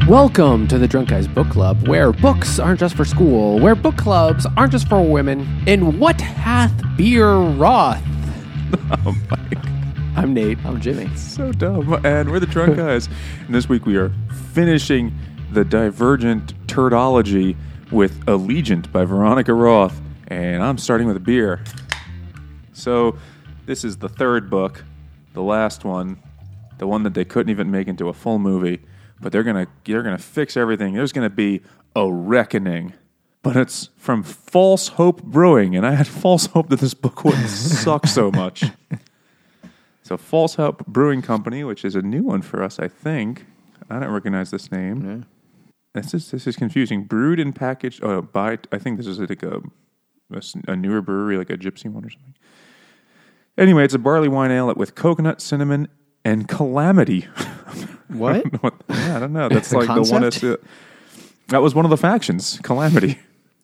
Welcome to the Drunk Guys Book Club, where books aren't just for school, where book clubs aren't just for women, and what hath beer wrought? Oh my God. I'm Nate. I'm Jimmy. So dumb. And we're the Drunk Guys. And this week we are finishing the Divergent Turdology with Allegiant by Veronica Roth. And I'm starting with a beer. So this is the third book, the last one, the one that they couldn't even make into a full movie. But they're gonna fix everything. There's gonna be a reckoning. But it's from False Hope Brewing, and I had false hope that this book wouldn't suck so much. So False Hope Brewing Company, which is a new one for us, I think. I don't recognize this name. Yeah. This is confusing. Brewed and packaged by, I think this is like a newer brewery, like a gypsy one or something. Anyway, it's a barley wine ale with coconut, cinnamon, and calamity. What? I don't know. That's like the one that's... that was one of the factions, Calamity.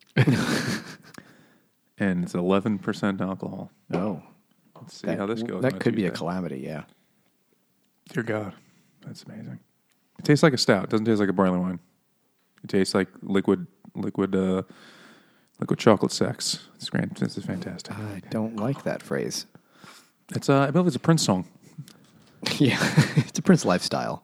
And it's 11% alcohol. Oh. Let's see how this goes. That could be a calamity, yeah. Dear God. That's amazing. It tastes like a stout. It doesn't taste like a barley wine. It tastes like liquid chocolate sex. It's great. This is fantastic. I don't like that phrase. It's I believe it's a Prince song. Yeah, it's a Prince lifestyle.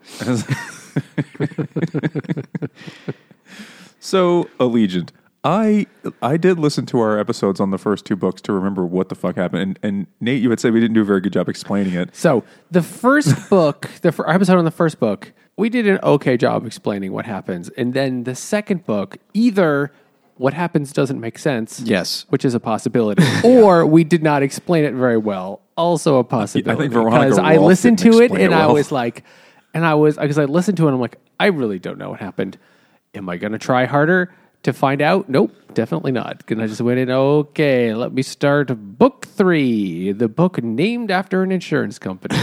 So, Allegiant. I did listen to our episodes on the first two books to remember what the fuck happened. And Nate, you had said we didn't do a very good job explaining it. So, the first book, our episode on the first book, we did an okay job explaining what happens. And then the second book, either what happens doesn't make sense. Yes. Which is a possibility. Or we did not explain it very well. Also a possibility. I think Veronica because I Roth listened didn't to it explain and it I well. was like, because I listened to it and I'm like, I really don't know what happened. Am I going to try harder to find out? Nope, definitely not. And I just went in, okay, let me start book 3, the book named after an insurance company.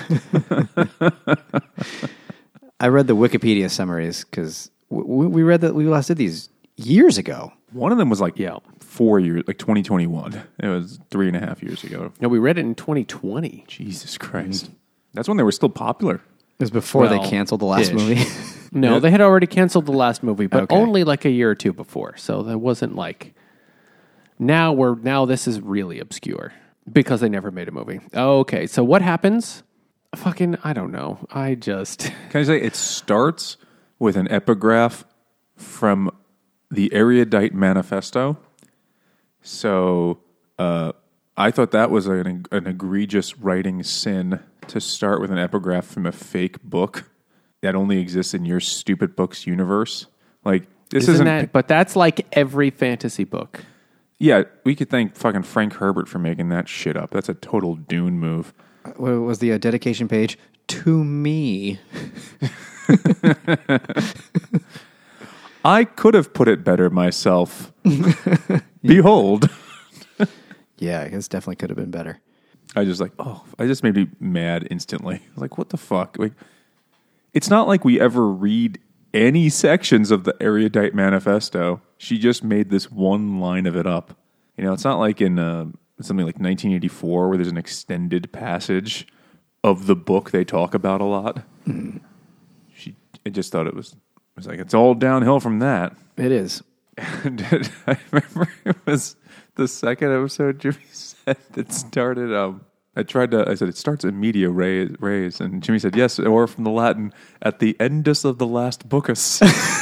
I read the Wikipedia summaries because we read that we last did these years ago. One of them was like 4 years, like 2021. It was 3.5 years ago. No, we read it in 2020. Jesus Christ. That's when they were still popular. It was before they Well, canceled the last ish. movie. No, they had already canceled the last movie, but Okay. only like a year or two before. So that wasn't like now this is really obscure because they never made a movie. Okay, so what happens? I don't know. Can I say it starts with an epigraph from the Erudite Manifesto? So I thought that was an egregious writing sin to start with an epigraph from a fake book that only exists in your stupid book's universe. Like this isn't that? But that's like every fantasy book. Yeah, we could thank fucking Frank Herbert for making that shit up. That's a total Dune move. What was the dedication page? To me. I could have put it better myself. Behold. Yeah, this definitely could have been better. I just made me mad instantly. I was like, what the fuck? Like, it's not like we ever read any sections of the Erudite Manifesto. She just made this one line of it up. You know, it's not like in something like 1984 where there's an extended passage of the book they talk about a lot. I just thought it was like, it's all downhill from that. It is. And I remember it was the second episode Jimmy said that started. I said it starts in media res, and Jimmy said yes, or from the Latin at the endus of the last bookus.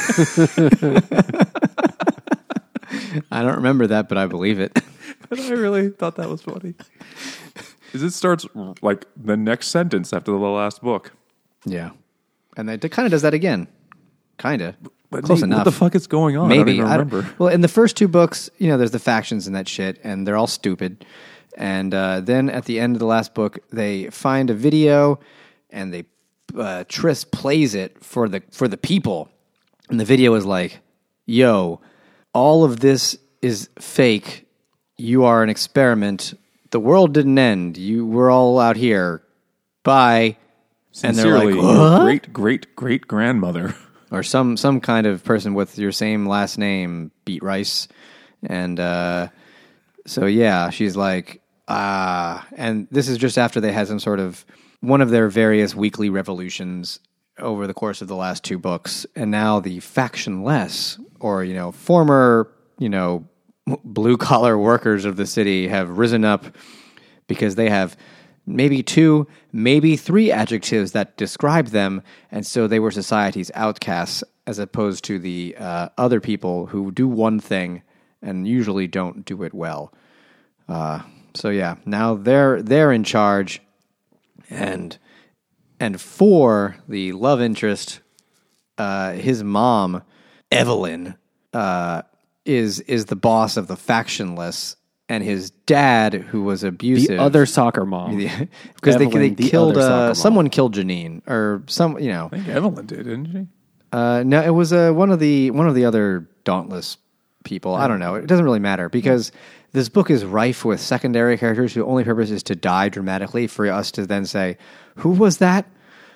I don't remember that, but I believe it. And I really thought that was funny. Because it starts like the next sentence after the last book. Yeah. And it kind of does that again. Kind of. But Close Nate, enough. what the fuck is going on? Maybe. I don't even remember. Well, in the first two books, there's the factions and that shit, and they're all stupid. And then at the end of the last book, they find a video, and Triss plays it for the people. And the video is like, yo, all of this is fake. You are an experiment. The world didn't end. We're all out here. Bye. Sincerely, and they're like, what? great grandmother. Or some kind of person with your same last name, Beat Rice. And so, yeah, she's like, and this is just after they had some sort of one of their various weekly revolutions over the course of the last 2 books, and now the factionless, or former blue collar workers of the city have risen up because they have maybe 2, maybe 3 adjectives that describe them, and so they were society's outcasts as opposed to the other people who do one thing and usually don't do it well. So yeah, now they're in charge, and for the love interest, his mom, Evelyn, is the boss of the factionless, and his dad, who was abusive, The other soccer mom. because they Evelyn, the killed other soccer mom. someone killed Janine or some I think Evelyn did, didn't she? No, it was one of the other Dauntless people. I don't know. It doesn't really matter because this book is rife with secondary characters whose only purpose is to die dramatically for us to then say, "Who was that?"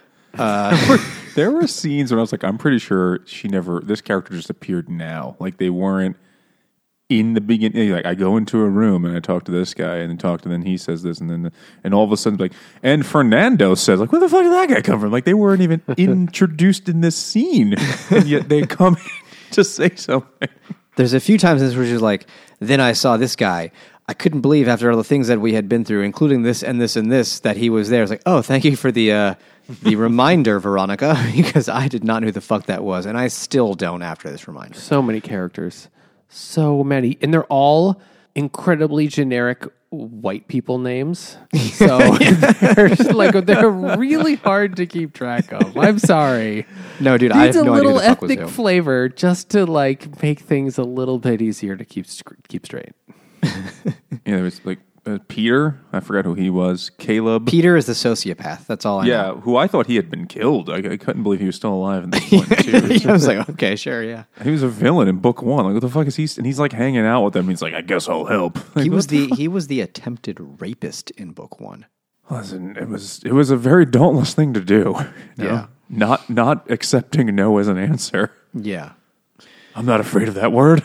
There were scenes when I was like, I'm pretty sure this character just appeared now. Like they weren't in the beginning. Like I go into a room and I talk to this guy and then he says this and all of a sudden like, and Fernando says like, where the fuck did that guy come from? Like they weren't even introduced in this scene and yet they come in to say something. There's a few times in this where she's like, then I saw this guy. I couldn't believe after all the things that we had been through, including this and this and this, that he was there. It's like, oh, thank you for the reminder, Veronica, because I did not know who the fuck that was, and I still don't after this reminder. So many characters. So many. And they're all incredibly generic white people names. So they're really hard to keep track of. I'm sorry. No, dude, I have Needs no a idea who little the fuck was ethnic who. flavor just to make things a little bit easier to keep straight. There was like Peter. I forgot who he was. Caleb. Peter is the sociopath. That's all I know. Yeah, who I thought he had been killed. I couldn't believe he was still alive in this point too. I was like, okay, sure, yeah. He was a villain in book 1. Like, what the fuck is he? And he's like hanging out with them. He's like, I guess I'll help. Like, He was the attempted rapist in book 1. Listen, it was a very dauntless thing to do. you Yeah. know? Not accepting no as an answer. Yeah. I'm not afraid of that word.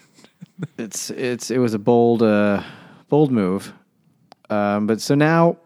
It was a bold move. But so now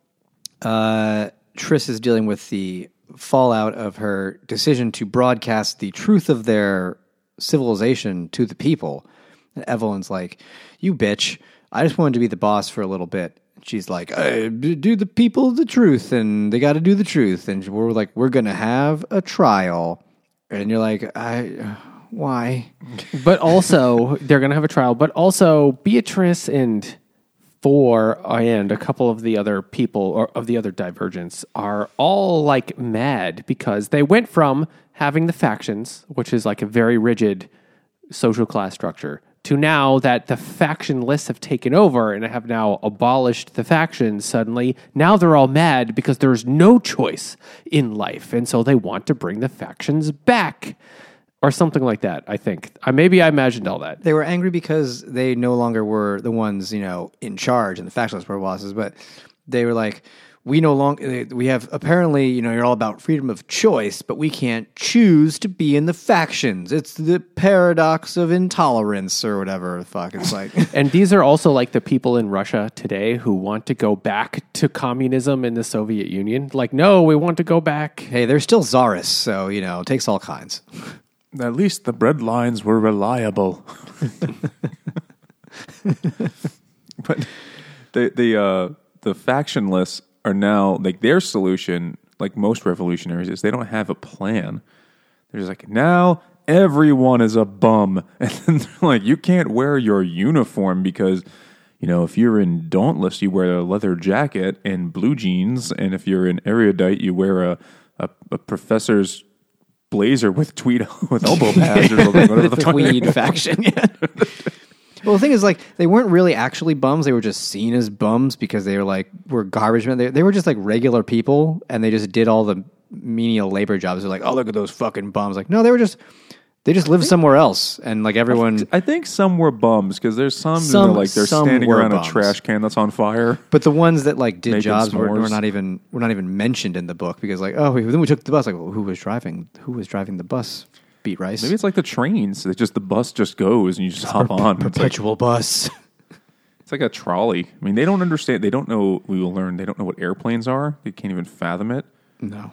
Triss is dealing with the fallout of her decision to broadcast the truth of their civilization to the people. And Evelyn's like, you bitch, I just wanted to be the boss for a little bit. She's like, do the people the truth, and they got to do the truth. And we're like, we're going to have a trial. And you're like, why? But also, they're going to have a trial. But also, Beatrice and Thor and a couple of the other people or of the other Divergents are all like mad because they went from having the factions, which is like a very rigid social class structure, to now that the factionless have taken over and have now abolished the factions suddenly. Now they're all mad because there's no choice in life. And so they want to bring the factions back. Or something like that, I think. Maybe I imagined all that. They were angry because they no longer were the ones, in charge and the factionless were bosses, but they were like, we have apparently, you're all about freedom of choice, but we can't choose to be in the factions. It's the paradox of intolerance or whatever the fuck it's like. And these are also like the people in Russia today who want to go back to communism in the Soviet Union. Like, no, we want to go back. Hey, they're still czarists, so, it takes all kinds. At least the bread lines were reliable. But the factionless are now like their solution, like most revolutionaries, is they don't have a plan. They're just like, now everyone is a bum, and then they're like, you can't wear your uniform because if you're in Dauntless, you wear a leather jacket and blue jeans, and if you're in Erudite, you wear a professor's blazer with elbow pads or something. Whatever the Tweed faction, yeah. Well, the thing is, they weren't really actually bums. They were just seen as bums because they were garbage men. They were just regular people, and they just did all the menial labor jobs. They're like, oh, look at those fucking bums. Like, no, they just lived somewhere else, and everyone. I think some were bums because there's some that are they're standing around bums. a trash can that's on fire. But the ones that did Making jobs were s'mores. not even mentioned in the book because then we took the bus. Like, well, who was driving the bus? Beat Rice. Maybe it's like the trains. It's just the bus just goes and you just hop on. Perpetual bus. It's like a trolley. I mean, they don't understand. They don't know. We will learn. They don't know what airplanes are. They can't even fathom it. No.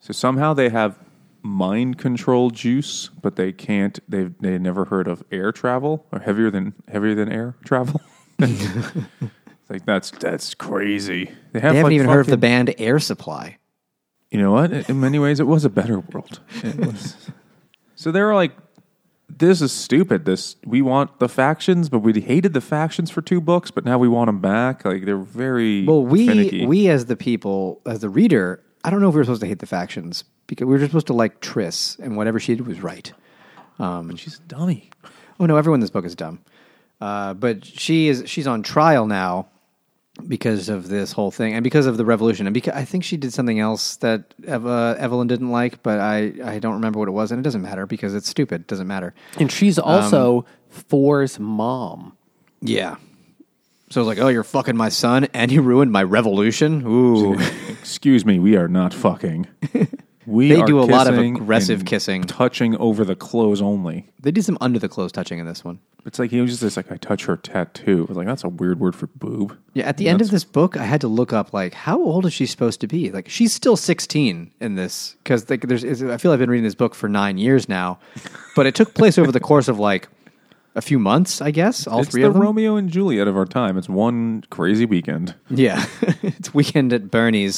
So somehow they have mind control juice, but they can't. They never heard of air travel or heavier than air travel. It's like that's crazy. They haven't even heard of the band Air Supply. You know what? In many ways, it was a better world. It was. So they were like, "This is stupid. We want the factions, but we hated the factions for 2 books, but now we want them back." Like they're very finicky. We as the people, as the reader, I don't know if we were supposed to hate the factions because we were just supposed to like Triss, and whatever she did was right. But she's a dummy. Oh no, everyone in this book is dumb. But she's on trial now because of this whole thing and because of the revolution. And because I think she did something else that Evelyn didn't like, but I don't remember what it was, and it doesn't matter because it's stupid. It doesn't matter. And she's also Thor's mom. Yeah. So I was like, oh, you're fucking my son and you ruined my revolution? Ooh. Excuse me, we are not fucking. They do a lot of aggressive kissing. Touching over the clothes only. They did some under the clothes touching in this one. It's like he was just like, I touch her tattoo. I was like, that's a weird word for boob. Yeah, at the end of this book, I had to look up, like, how old is she supposed to be? Like, she's still 16 in this. Because I feel I've been reading this book for 9 years now. But it took place over the course of, like, a few months, I guess. All three of them. It's the Romeo and Juliet of our time. It's one crazy weekend. Yeah. It's weekend at Bernie's.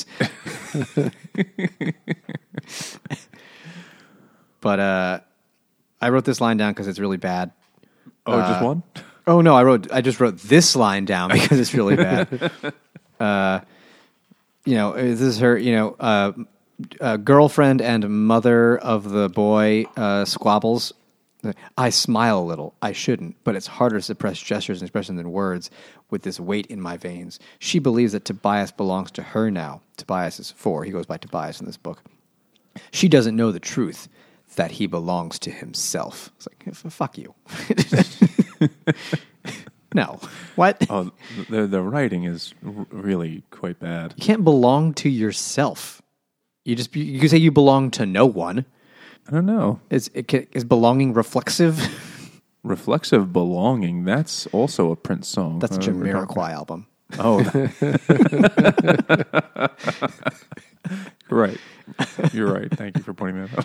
But I wrote this line down because it's really bad. Oh, just one? Oh no, I just wrote this line down because it's really bad. This is her, girlfriend and mother of the boy squabbles. I smile a little. I shouldn't, but it's harder to suppress gestures and expression than words with this weight in my veins. She believes that Tobias belongs to her now. Tobias is 4. He goes by Tobias in this book. She doesn't know the truth, that he belongs to himself. It's like, fuck you. No. What? Oh, the writing is really quite bad. You can't belong to yourself. You can say you belong to no one. I don't know. Is belonging reflexive? Reflexive belonging. That's also a Prince song. That's a Jamiroquai album. Oh. Right. You're right. Thank you for pointing that out.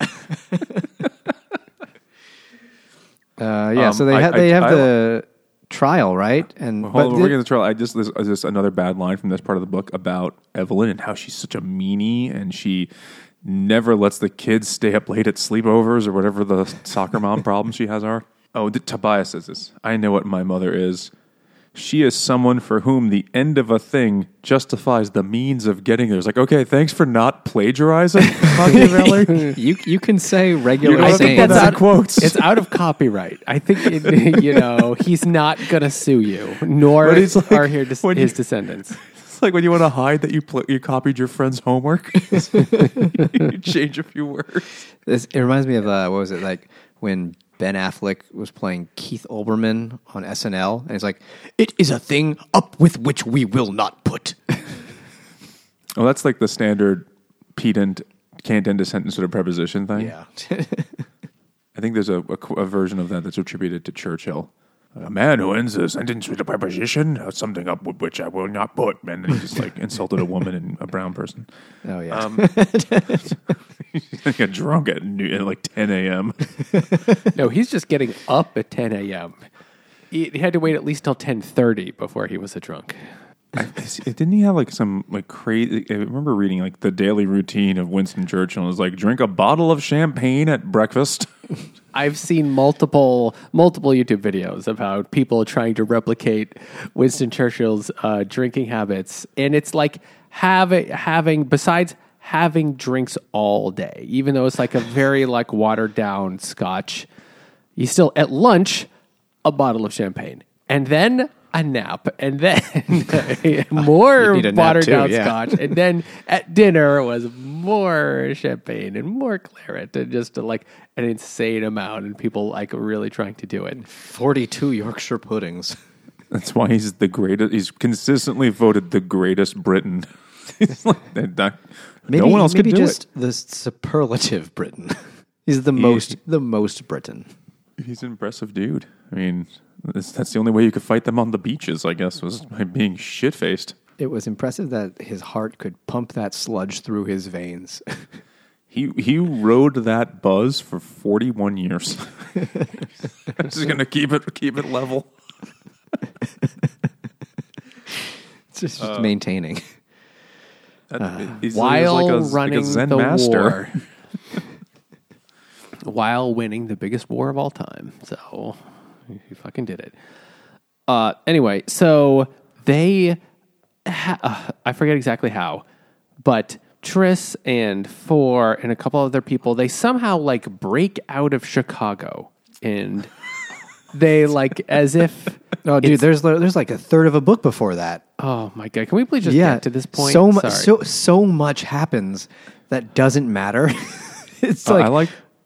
So they have the trial, right? And we're getting the trial. There's just another bad line from this part of the book about Evelyn and how she's such a meanie and she never lets the kids stay up late at sleepovers or whatever the soccer mom problems she has are. Oh, Tobias says this. I know what my mother is. She is someone for whom the end of a thing justifies the means of getting there. It's like, okay, thanks for not plagiarizing, Machiavelli. you can say regular I think that's out, quotes. It's out of copyright. I think, he's not going to sue you, nor are his descendants. It's like when you want to hide that you copied your friend's homework. You change a few words. It reminds me of, what was it, like when Ben Affleck was playing Keith Olbermann on SNL, and he's like, "It is a thing up with which we will not put." Well, that's like the standard pedant can't end a sentence with a preposition thing. Yeah. I think there's a version of that that's attributed to Churchill. A man who ends a sentence with a preposition, something up with which I will not put, and then he just like insulted a woman and a brown person. Oh yeah. He's like drunk at like 10 a.m. No, he's just getting up at 10 a.m. He had to wait at least till 10:30 before he was a drunk. Didn't he have like some like crazy? I remember reading like the daily routine of Winston Churchill. It was like drink a bottle of champagne at breakfast. I've seen multiple YouTube videos about people trying to replicate Winston Churchill's drinking habits, and it's like having besides having drinks all day, even though it's like a very like watered down scotch, you still at lunch a bottle of champagne, and then a nap, and then more watered down scotch, and then at dinner was more champagne and more claret, and just like an insane amount, and people like really trying to do it. 42 Yorkshire puddings. That's why he's the greatest. He's consistently voted the greatest Briton. He's like no one else could do just it. The superlative Briton. He's the most Briton. He's an impressive dude. I mean, that's the only way you could fight them on the beaches, I guess, was by being shit-faced. It was impressive that his heart could pump that sludge through his veins. He rode that buzz for 41 years. I'm just gonna keep it level. It's just maintaining. While running Zen the master. war. While winning the biggest war of all time. So, he fucking did it. Anyway, so they... I forget exactly how, but Triss and Four and a couple other people, they somehow, like, break out of Chicago. And they, like, as if... Oh, dude, there's like a third of a book before that. Oh, my God. Can we please just get to this point? So much happens that doesn't matter. It's like... I like...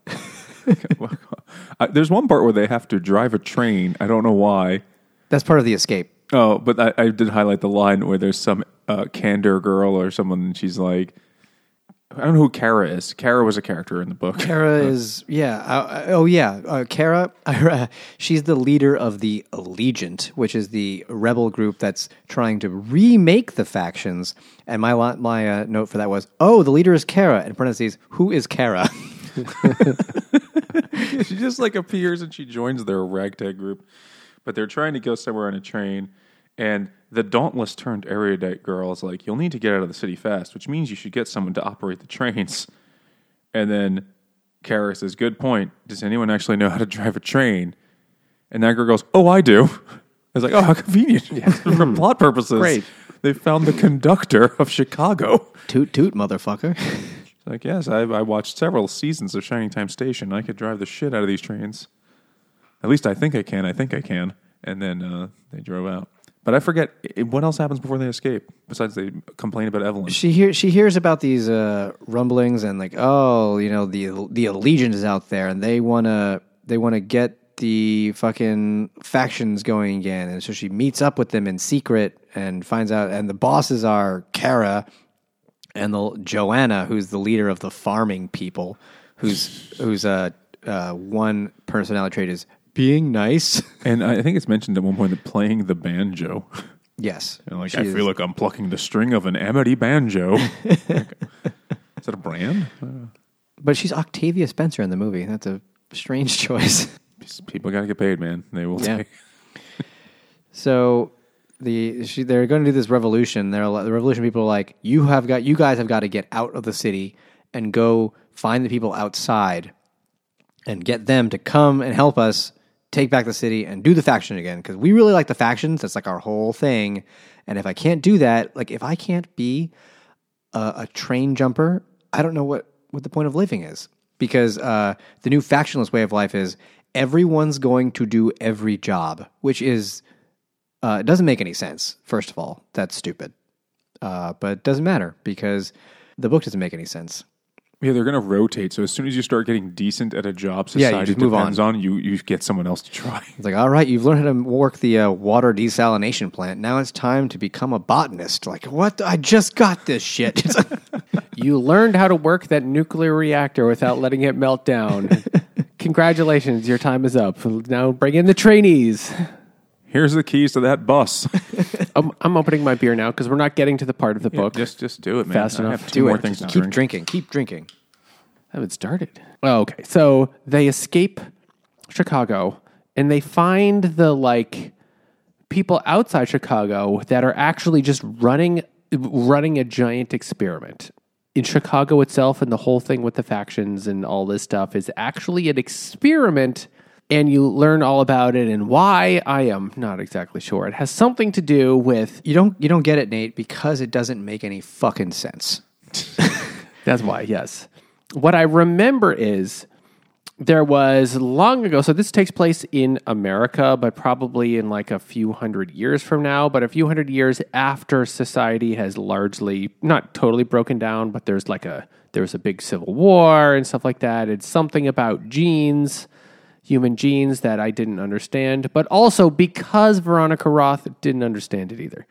There's one part where they have to drive a train. I don't know why. That's part of the escape. Oh, but I did highlight the line where there's some Candor girl or someone, and she's like, I don't know who Kara is. Kara was a character in the book. Kara is, Kara, she's the leader of the Allegiant, which is the rebel group that's trying to remake the factions. And my note for that was, the leader is Kara. In parentheses, who is Kara? She just like appears and she joins their ragtag group. But they're trying to go somewhere on a train, and the dauntless turned erudite girl is like, you'll need to get out of the city fast, which means you should get someone to operate the trains. And then Kara says, good point. Does anyone actually know how to drive a train? And that girl goes, oh, I do. I was like, oh, how convenient. For plot purposes. Great. They found the conductor of Chicago. Toot toot, motherfucker. Like, yes, I watched several seasons of Shining Time Station. I could drive the shit out of these trains. At least I think I can. And then they drove out. But I forget, what else happens before they escape, besides they complain about Evelyn? She hears about these rumblings and like, the Allegiant is out there and they wanna get the fucking factions going again. And so she meets up with them in secret and finds out, and the bosses are Kara and Joanna, who's the leader of the farming people, whose one personality trait is being nice. And I think it's mentioned at one point that playing the banjo. Yes. I feel like I'm plucking the string of an Amity banjo. Is that a brand? But she's Octavia Spencer in the movie. That's a strange choice. People got to get paid, man. They will take. So they're going to do this revolution. The revolution people are like, you guys have got to get out of the city and go find the people outside and get them to come and help us take back the city and do the faction again, because we really like the factions. That's like our whole thing. And if I can't do that, like if I can't be a train jumper, I don't know what the point of living is. Because the new factionless way of life is everyone's going to do every job, which is it doesn't make any sense. First of all, that's stupid. But it doesn't matter because the book doesn't make any sense. Yeah, they're going to rotate. So as soon as you start getting decent at a job society you just move depends on, you get someone else to try. It's like, all right, you've learned how to work the water desalination plant. Now it's time to become a botanist. Like, what? I just got this shit. You learned how to work that nuclear reactor without letting it melt down. Congratulations, your time is up. Now bring in the trainees. Here's the keys to that bus. I'm opening my beer now because we're not getting to the part of the book. Just do it, man. Fast enough. I have two more things to drink. Keep drinking. I haven't started. Oh, okay. So they escape Chicago and they find the people outside Chicago that are actually just running a giant experiment. In Chicago itself, and the whole thing with the factions and all this stuff is actually an experiment. And you learn all about it and why. I am not exactly sure. It has something to do with... You don't get it, Nate, because it doesn't make any fucking sense. That's why, yes. What I remember is there was long ago, so this takes place in America, but probably in like a few hundred years from now, but a few hundred years after society has largely, not totally broken down, but there was a big civil war and stuff like that. It's something about genes... human genes that I didn't understand, but also because Veronica Roth didn't understand it either.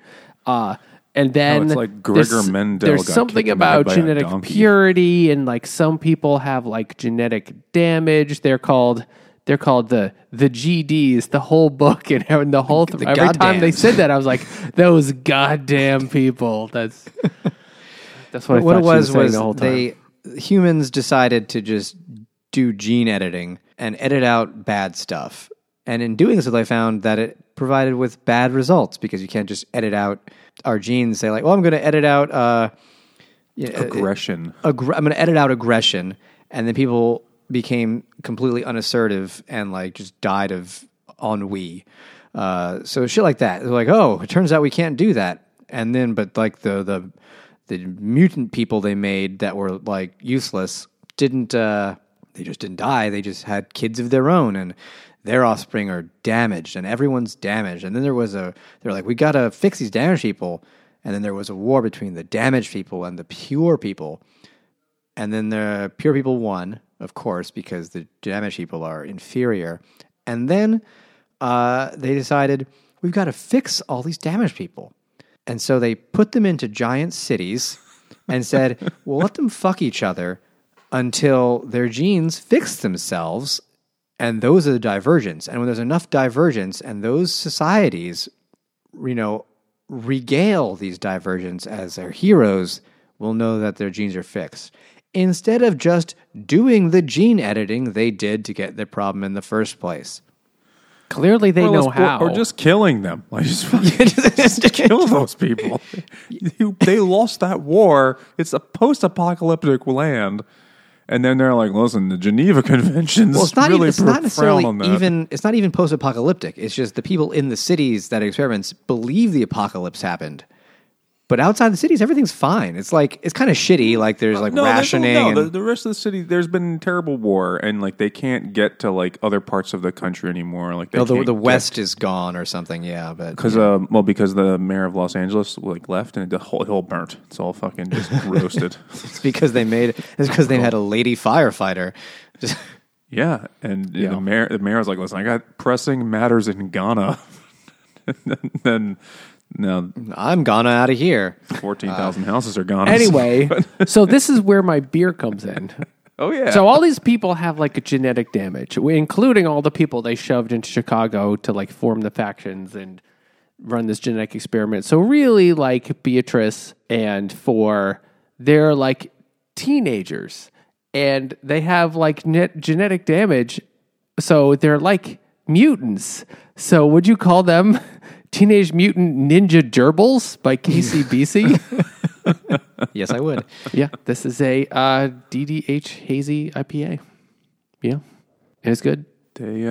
And then it's like Gregor Mendel there's got something kicked in the head about by a genetic donkey. purity, and like some people have like genetic damage. They're called the GDs. The whole book and the whole every time they said that, I was like, those goddamn people. That's what I thought it was she was saying the whole time. humans decided to just do gene editing and edit out bad stuff. And in doing so, they found that it provided with bad results because you can't just edit out our genes. Say like, well, I'm going to edit out Aggression. I'm going to edit out aggression, and then people became completely unassertive and like just died of ennui. So shit like that. They're like, oh, it turns out we can't do that. And then, but like the mutant people they made that were like useless didn't. They just didn't die. They just had kids of their own, and their offspring are damaged, and everyone's damaged. And then they're like, we got to fix these damaged people. And then there was a war between the damaged people and the pure people. And then the pure people won, of course, because the damaged people are inferior. And then they decided, we've got to fix all these damaged people. And so they put them into giant cities and said, we'll let them fuck each other until their genes fix themselves. And those are the divergence. And when there's enough divergence and those societies, regale these divergents as their heroes, will know that their genes are fixed. Instead of just doing the gene editing they did to get the problem in the first place. Clearly they know how. Or just killing them. Like, just kill those people. They lost that war. It's a post-apocalyptic land. And then they're like, listen, the Geneva Conventions it's not really necessarily frown on that. it's not even post-apocalyptic. It's just the people in the cities that experiments believe the apocalypse happened. But outside the cities, everything's fine. It's like, it's kind of shitty. Like there's like rationing. The rest of the city, there's been terrible war, and like they can't get to like other parts of the country anymore. Like the West is gone or something. Yeah, but because because the mayor of Los Angeles like left and the whole hill burnt. It's all fucking just roasted. It's because they had a lady firefighter. Yeah, and the mayor was like, listen, I got pressing matters in Ghana. And then. No, I'm Ghana out of here. 14,000 houses are gone. Anyway, so this is where my beer comes in. Oh, yeah. So all these people have like a genetic damage, including all the people they shoved into Chicago to like form the factions and run this genetic experiment. So really like Beatrice and Four, they're like teenagers and they have like genetic damage. So they're like mutants. So would you call them Teenage Mutant Ninja Gerbils by KCBC? Yes, I would. Yeah, this is a DDH hazy IPA. Yeah, it's good. They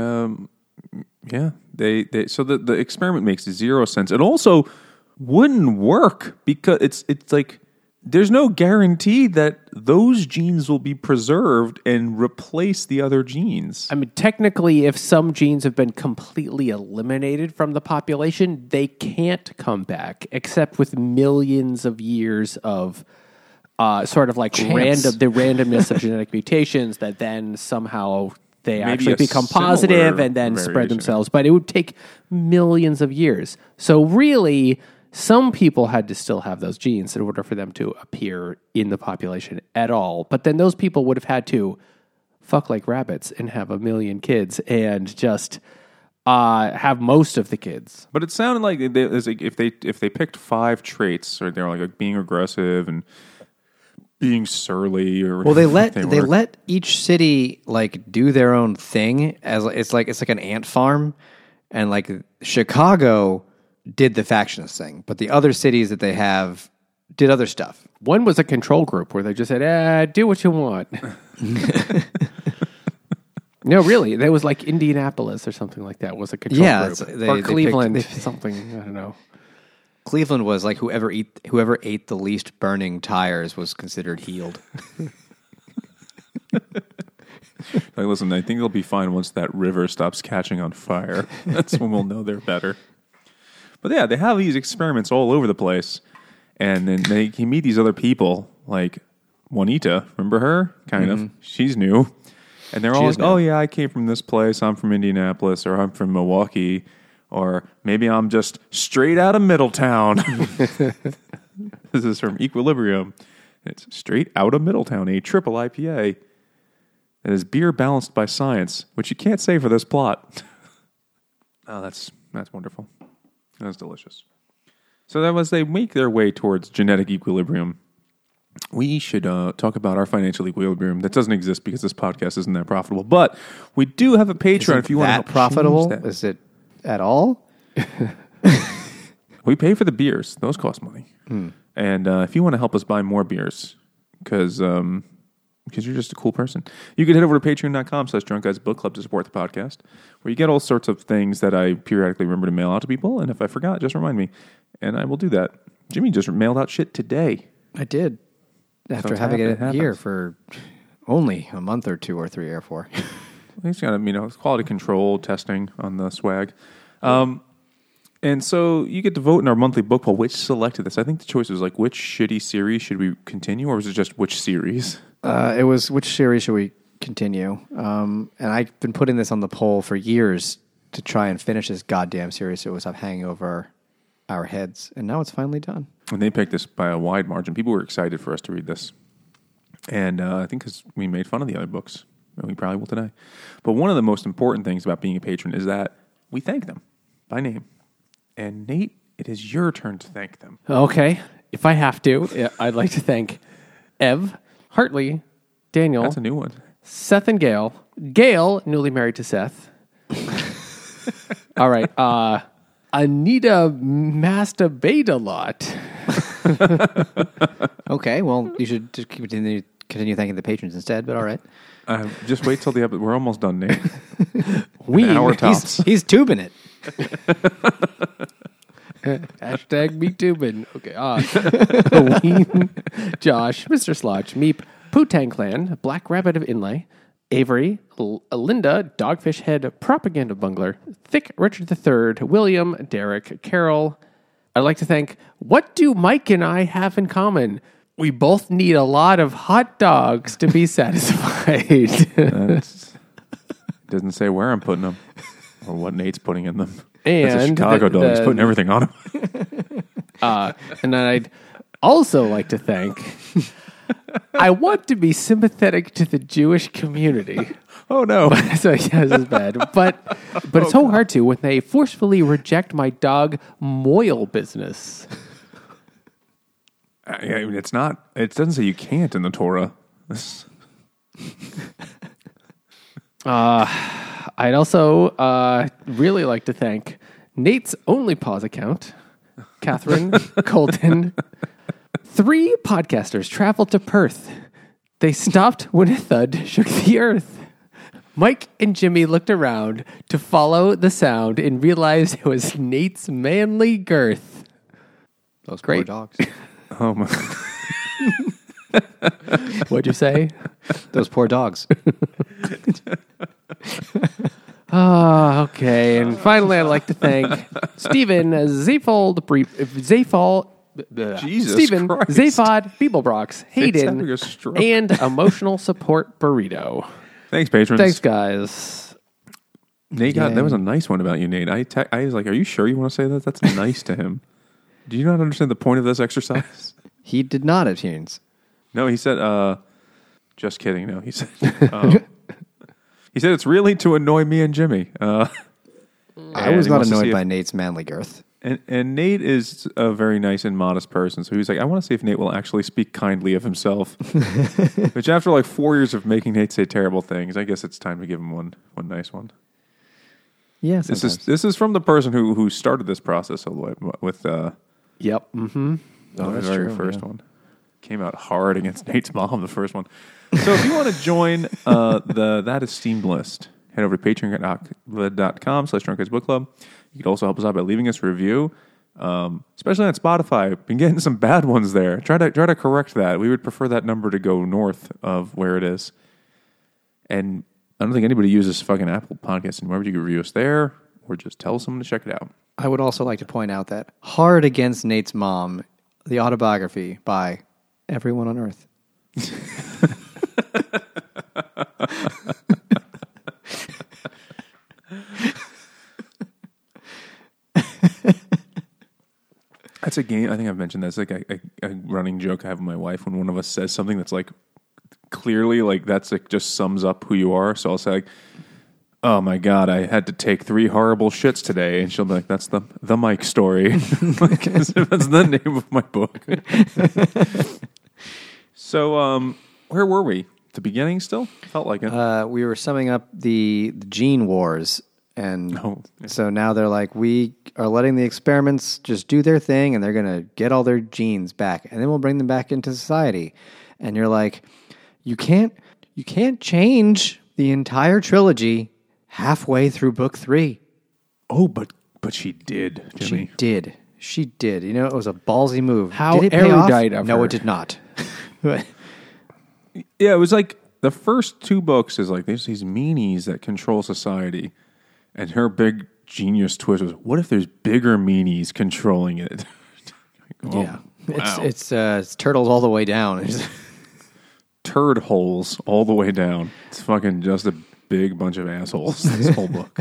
so the experiment makes zero sense. It also wouldn't work because it's like there's no guarantee that those genes will be preserved and replace the other genes. I mean, technically, if some genes have been completely eliminated from the population, they can't come back, except with millions of years of sort of like randomness of genetic mutations that then somehow they actually become positive and then spread themselves. But it would take millions of years. So really, some people had to still have those genes in order for them to appear in the population at all. But then those people would have had to fuck like rabbits and have a million kids and just have most of the kids. But it sounded like if they picked 5 traits, or they're like being aggressive and being surly, or well, they let each city like do their own thing as it's like an ant farm, and like Chicago did the factions thing, but the other cities that they have did other stuff. One was a control group where they just said, do what you want. No, really. That was like Indianapolis or something like that was a control group. Or Cleveland, something, I don't know. Cleveland was like whoever ate the least burning tires was considered healed. Like, listen, I think they'll be fine once that river stops catching on fire. That's when we'll know they're better. But yeah, they have these experiments all over the place, and then you meet these other people, like Juanita. Remember her? Kind of. She's new. And they're all like, oh yeah, I came from this place. I'm from Indianapolis, or I'm from Milwaukee, or maybe I'm just straight out of Middletown. This is from Equilibrium. It's straight out of Middletown, a triple IPA. That is beer balanced by science, which you can't say for this plot. Oh, that's wonderful. That's delicious. So they make their way towards genetic equilibrium. we should talk about our financial equilibrium. That doesn't exist because this podcast isn't that profitable. But we do have a Patreon if you want to help profitable. change that. Is it at all? We pay for the beers; those cost money. And if you want to help us buy more beers, because you're just a cool person, you can head over to patreon.com/Drunk Guys Book Club to support the podcast, where you get all sorts of things that I periodically remember to mail out to people. And if I forgot, just remind me, and I will do that. Jimmy just mailed out shit today. I did. After having it here for only a month or 2 or 3 or 4. He's got quality control testing on the swag. And so you get to vote in our monthly book poll. Which selected this? I think the choice was like, which shitty series should we continue, or was it just which series? It was which series should we continue? And I've been putting this on the poll for years to try and finish this goddamn series. So it was hanging over our heads, and now it's finally done. And they picked this by a wide margin. People were excited for us to read this. And I think because we made fun of the other books, and we probably will today. But one of the most important things about being a patron is that we thank them by name. And Nate, it is your turn to thank them. Okay. If I have to, I'd like to thank Ev, Hartley, Daniel. That's a new one. Seth and Gail. Gail, newly married to Seth. All right. Anita masturbate a lot. Okay, well, you should just continue thanking the patrons instead, but all right. Just wait till the episode. We're almost done, Nate. We An hour tops. He's tubing it. Hashtag me tubing. Okay. Ween, Josh, Mr. Slotch, Meep, Poohtang Clan, Black Rabbit of Inlay, Avery, Linda, Dogfish Head, Propaganda Bungler, Thick Richard III, William, Derek, Carol. I'd like to thank, what do Mike and I have in common? We both need a lot of hot dogs to be satisfied. It doesn't say where I'm putting them or what Nate's putting in them. And it's a Chicago dog. He's putting everything on him. And then I'd also like to thank, I want to be sympathetic to the Jewish community. Oh, no. So yeah, this is bad. But it's so hard to when they forcefully reject my dog Moyle business. I mean, it's not. It doesn't say you can't in the Torah. I'd also really like to thank Nate's Only Pause account, Catherine, Colton. 3 podcasters traveled to Perth. They stopped when a thud shook the earth. Mike and Jimmy looked around to follow the sound and realized it was Nate's manly girth. Those Great. poor dogs. Oh, my. What'd you say? Those poor dogs. Okay. And finally, I'd like to thank Stephen Zayfold, Jesus Stephen Christ. Zaphod, Beeblebrox, Hayden, having a stroke. and Emotional Support Burrito. Thanks, patrons. Thanks, guys. Nate, that was a nice one about you, Nate. I was like, are you sure you want to say that? That's nice to him. Do you not understand the point of this exercise? He did not at Teens. No, he said, just kidding. No, he said, he said it's really to annoy me and Jimmy. I was not annoyed by Nate's manly girth. And Nate is a very nice and modest person. So he was like, I want to see if Nate will actually speak kindly of himself. Which after like 4 years of making Nate say terrible things, I guess it's time to give him one nice one. Yes. This is from the person who started this process all the way with Yep. Mm-hmm. the very first one. Came out hard against Nate's mom, the first one. So if you want to join the That Esteemed list, head over to patreon.com/drunkguysbookclub. You can also help us out by leaving us a review, especially on Spotify. Been getting some bad ones there. Try to correct that. We would prefer that number to go north of where it is. And I don't think anybody uses fucking Apple Podcasts anymore. But you can review us there, or just tell someone to check it out. I would also like to point out that Hard Against Nate's Mom, the autobiography by everyone on Earth. That's a game. I think I've mentioned that. It's like a running joke I have with my wife when one of us says something that's like clearly like that's like just sums up who you are. So I'll say like, "Oh my God, I had to take 3 horrible shits today," and she'll be like, "That's the Mike story." Like as if that's the name of my book. So, where were we? The beginning still? Felt like it. We were summing up the gene wars. And Oh. so now they're like, we are letting the experiments just do their thing and they're going to get all their genes back and then we'll bring them back into society. And you're like, you can't change the entire trilogy halfway through book 3. Oh, but she did, Jimmy. She did. You know, it was a ballsy move. How did it pay off? erudite of No, her. it did not. Yeah, it was like the first 2 books is like there's these meanies that control society. And her big genius twist was, what if there's bigger meanies controlling it? Yeah. Wow. It's turtles all the way down. Turd holes all the way down. It's fucking just a big bunch of assholes, this whole book.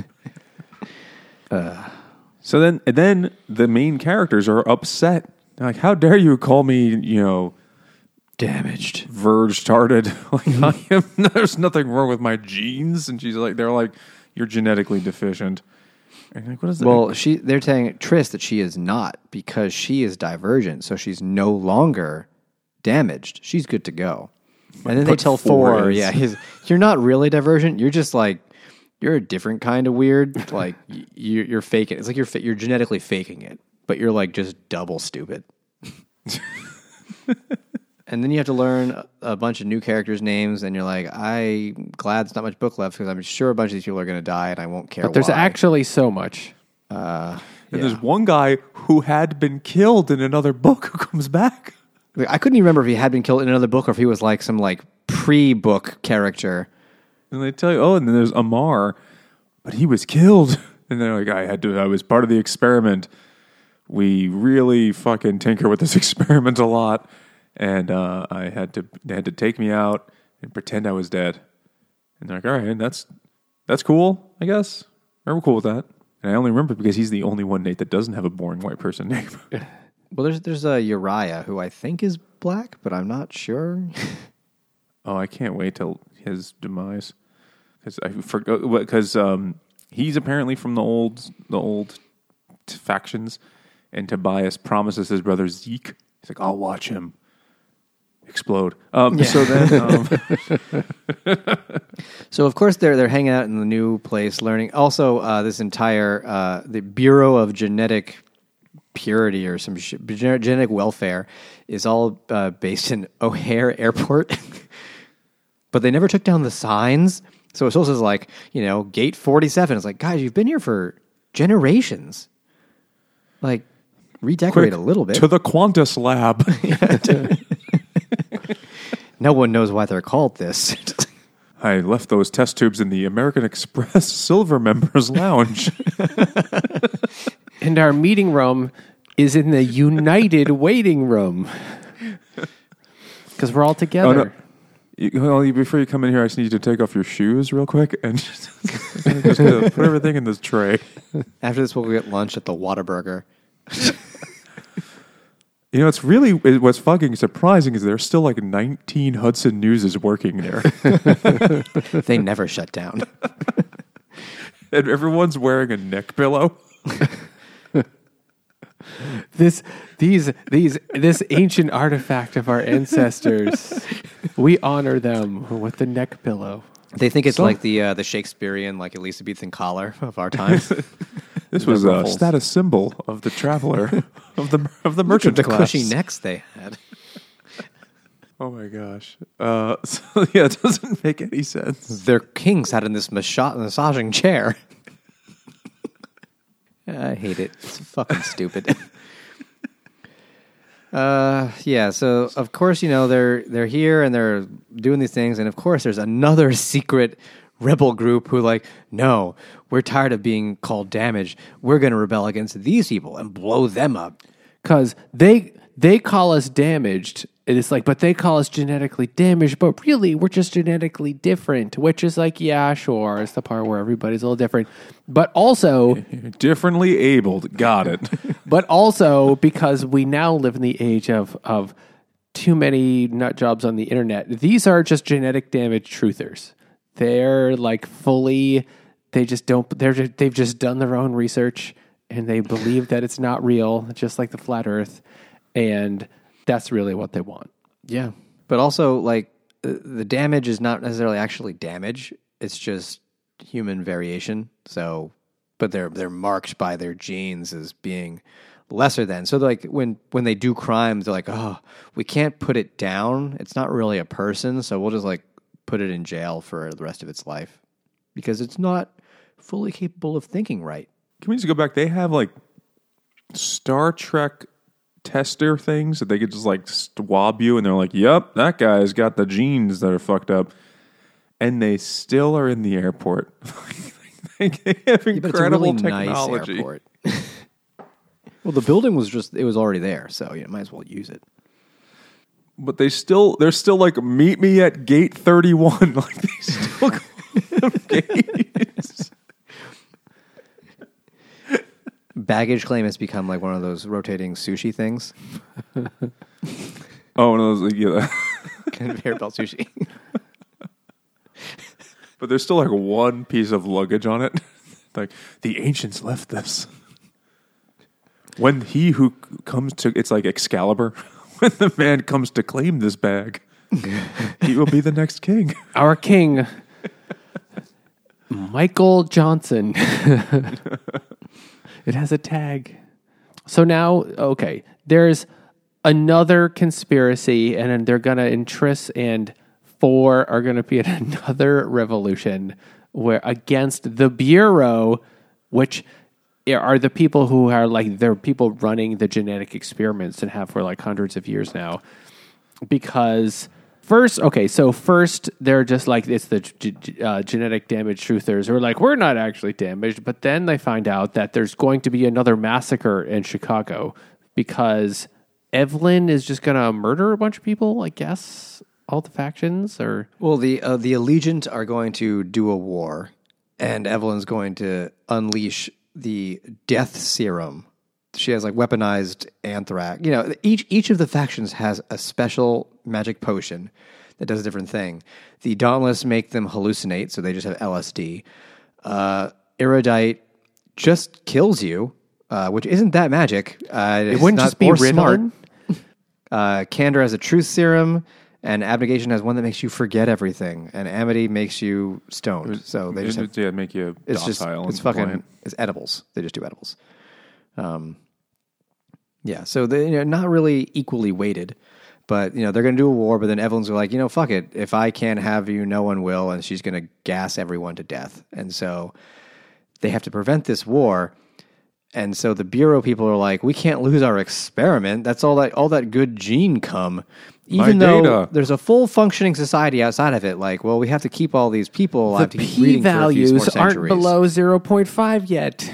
So then the main characters are upset. They're like, how dare you call me, Damaged. verge-tarded? Like, there's nothing wrong with my genes. And they're like, you're genetically deficient. And you're like, what is that? Well, they're telling Triss that she is not because she is divergent, so she's no longer damaged. She's good to go. And then they But tell Four Four, is. you're not really divergent. You're just like you're a different kind of weird. Like you're faking. It's like you're genetically faking it, but you're like just double stupid. And then you have to learn a bunch of new characters' names, and you're like, I'm glad there's not much book left because I'm sure a bunch of these people are going to die, and I won't care. But there's why. actually so much. And there's one guy who had been killed in another book who comes back. Like, I couldn't even remember if he had been killed in another book or if he was like some like pre-book character. And they tell you, and then there's Amar, but he was killed. And they're like, I was part of the experiment. We really fucking tinker with this experiment a lot. And they had to take me out and pretend I was dead. And they're like, all right, that's cool, I guess. We're cool with that. And I only remember because he's the only one, Nate, that doesn't have a boring white person name. Well, there's a Uriah who I think is black, but I'm not sure. Oh, I can't wait till his demise. Because I forgot, because he's apparently from the old factions, and Tobias promises his brother Zeke. He's like, I'll watch him explode. So then, So of course they're hanging out in the new place, learning. Also, this entire the Bureau of Genetic Purity or some genetic welfare is all based in O'Hare Airport, but they never took down the signs. So it's also like Gate 47. It's like, guys, you've been here for generations. Like, redecorate a little bit. to the Qantas lab. No one knows why they're called this. I left those test tubes in the American Express Silver Members Lounge. And our meeting room is in the United waiting room. Because we're all together. Before you come in here, I just need you to take off your shoes real quick and just put everything in this tray. After this, we'll get lunch at the Whataburger. What's fucking surprising is there's still like 19 Hudson Newses working there. They never shut down. And everyone's wearing a neck pillow. This ancient artifact of our ancestors, we honor them with the neck pillow. They think it's like the Shakespearean, like Elizabethan collar of our times. This was a status symbol of the traveler, of the merchant The class. cushy necks they had. Oh my gosh. It doesn't make any sense. Their king sat in this massaging chair. I hate it. It's fucking stupid. So of course, they're here and they're doing these things, and of course there's another secret rebel group who like, no, we're tired of being called damaged. We're going to rebel against these people and blow them up. Because they call us damaged. And it's like, but they call us genetically damaged, but really we're just genetically different, which is like, yeah, sure. It's the part where everybody's a little different. But also... Differently abled. Got it. But also because we now live in the age of too many nut jobs on the internet. These are just genetic damage truthers. They're like fully, they've just done their own research and they believe that it's not real, just like the flat earth. And that's really what they want. Yeah. But also, like, the damage is not necessarily actually damage. It's just human variation. So, but they're marked by their genes as being lesser than. So, like, when they do crimes, they're like, oh, we can't put it down. It's not really a person, so we'll just, like, put it in jail for the rest of its life because it's not fully capable of thinking right. Can we just go back? They have, like, Star Trek tester things that they could just like swab you and they're like, yep, that guy's got the genes that are fucked up. And they still are in the airport. They have incredible technology. Nice airport. Well, the building was it was already there, so you might as well use it. But they're still like, meet me at gate 31. Like they still call them gates. Baggage claim has become like one of those rotating sushi things. Oh, no, like, yeah. Conveyor belt sushi. But there's still like one piece of luggage on it. Like, the ancients left this. When he who comes to, it's like Excalibur. When the man comes to claim this bag, he will be the next king. Our king, Michael Johnson. It has a tag. So now, okay, there's another conspiracy, and then they're going to, and Triss and Four are going to be in another revolution where against the Bureau, which are the people who are like, they're people running the genetic experiments and have for like hundreds of years now. Because first, they're just like, it's the genetic damage truthers who are like, we're not actually damaged. But then they find out that there's going to be another massacre in Chicago because Evelyn is just going to murder a bunch of people, I guess, all the factions. Or well, the Allegiant are going to do a war, and Evelyn's going to unleash the death serum. She has like weaponized anthrax. You know, each of the factions has a special magic potion that does a different thing. The Dauntless make them hallucinate, so they just have LSD. Erudite just kills you, which isn't that magic. it wouldn't just be Ritalin. Candor has a truth serum, and Abnegation has one that makes you forget everything, and Amity makes you stoned. So they just have, make you it's docile. just it's fucking it's edibles. They just do edibles. Yeah, so they not really equally weighted, but they're going to do a war. But then Evelyn's like, fuck it. If I can't have you, no one will, and she's going to gas everyone to death. And so they have to prevent this war. And so the Bureau people are like, we can't lose our experiment. That's all that good gene come. Even though there's a full functioning society outside of it, like, well, we have to keep all these people alive to keep reading for a few more centuries. Aren't below 0.5 yet.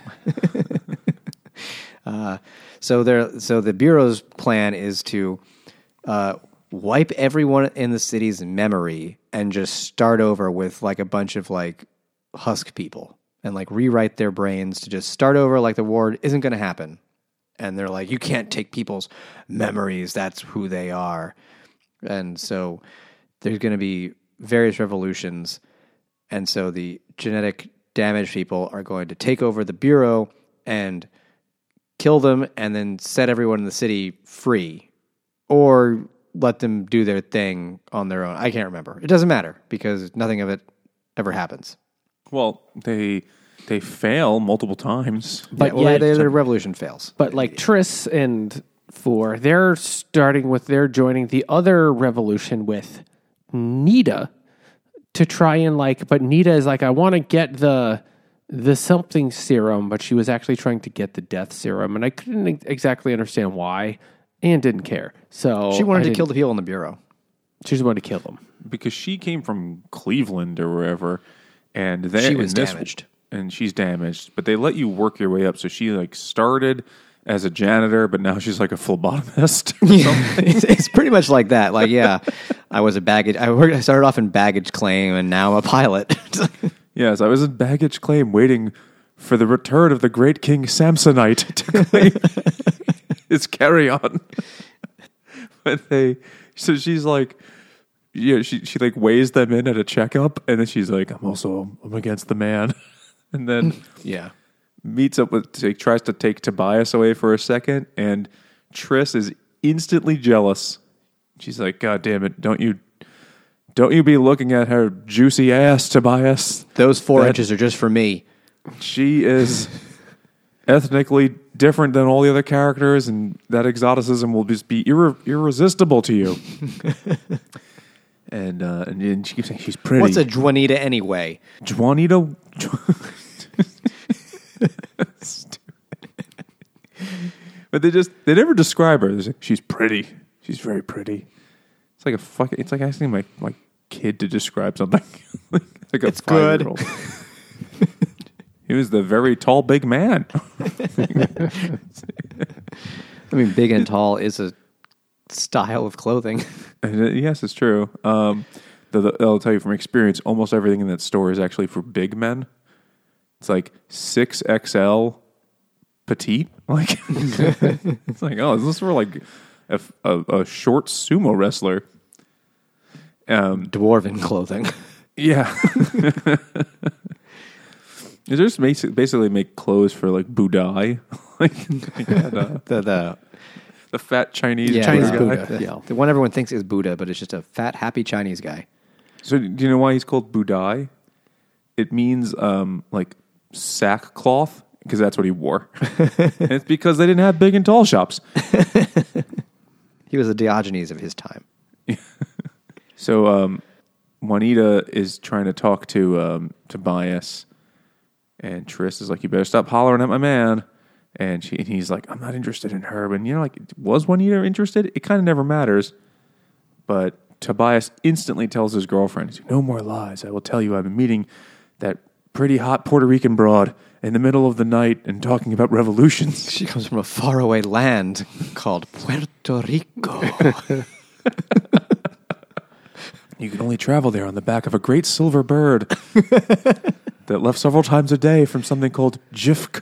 So the Bureau's plan is to wipe everyone in the city's memory and just start over with like a bunch of like husk people and like rewrite their brains to just start over like the war isn't going to happen. And they're like, you can't take people's memories. That's who they are. And so there's going to be various revolutions. And so the genetic damage people are going to take over the Bureau and kill them and then set everyone in the city free or let them do their thing on their own. I can't remember. It doesn't matter because nothing of it ever happens. Well, they fail multiple times. But the revolution fails. But like Triss and Four, they're joining the other revolution with Nita to try and but Nita is like, I want to get the something serum, but she was actually trying to get the death serum, and I couldn't exactly understand why and didn't care. So she wanted to kill the people in the Bureau. She just wanted to kill them. Because she came from Cleveland or wherever, and she was damaged. And she's damaged, but they let you work your way up. So she started as a janitor, but now she's like a phlebotomist. It's pretty much like that. Like, yeah, I was a baggage. I started off in baggage claim, and now I'm a pilot. Yes, I was in baggage claim, waiting for the return of the great King Samsonite to claim his carry-on. But so she's like, yeah, she like weighs them in at a checkup, and then she's like, I'm against the man. And then meets up with, tries to take Tobias away for a second, and Triss is instantly jealous She's like, God damn it, don't you be looking at her juicy ass, Tobias. Those 4 inches are just for me. She is ethnically different than all the other characters, and that exoticism will just be irresistible to you. and she keeps saying she's pretty. What's a Juanita anyway? Juanita? But they never describe her. They say, she's pretty. She's very pretty. It's like asking my kid to describe something. like a It's good. 5-year-old. He was the very tall, big man. I mean, big and tall is a style of clothing. Yes, it's true. I'll tell you from experience, almost everything in that store is actually for big men. It's like 6XL petite. Like it's like, oh, is this for like a short sumo wrestler? Dwarven clothing. Yeah. They just basically make clothes for like Budai, the fat Chinese Chinese guy. Buddha. Yeah. The one everyone thinks is Buddha, but it's just a fat, happy Chinese guy. So do you know why he's called Budai? It means like sackcloth, because that's what he wore. And it's because they didn't have big and tall shops. He was the Diogenes of his time. So Juanita is trying to talk to Tobias, and Triss is like, "You better stop hollering at my man." And he's like, "I'm not interested in her." And like, was Juanita interested? It kind of never matters. But Tobias instantly tells his girlfriend, he's like, "No more lies. I will tell you I've been meeting that pretty hot Puerto Rican broad in the middle of the night and talking about revolutions." She comes from a faraway land called Puerto Rico. You can only travel there on the back of a great silver bird that left several times a day from something called Jifk.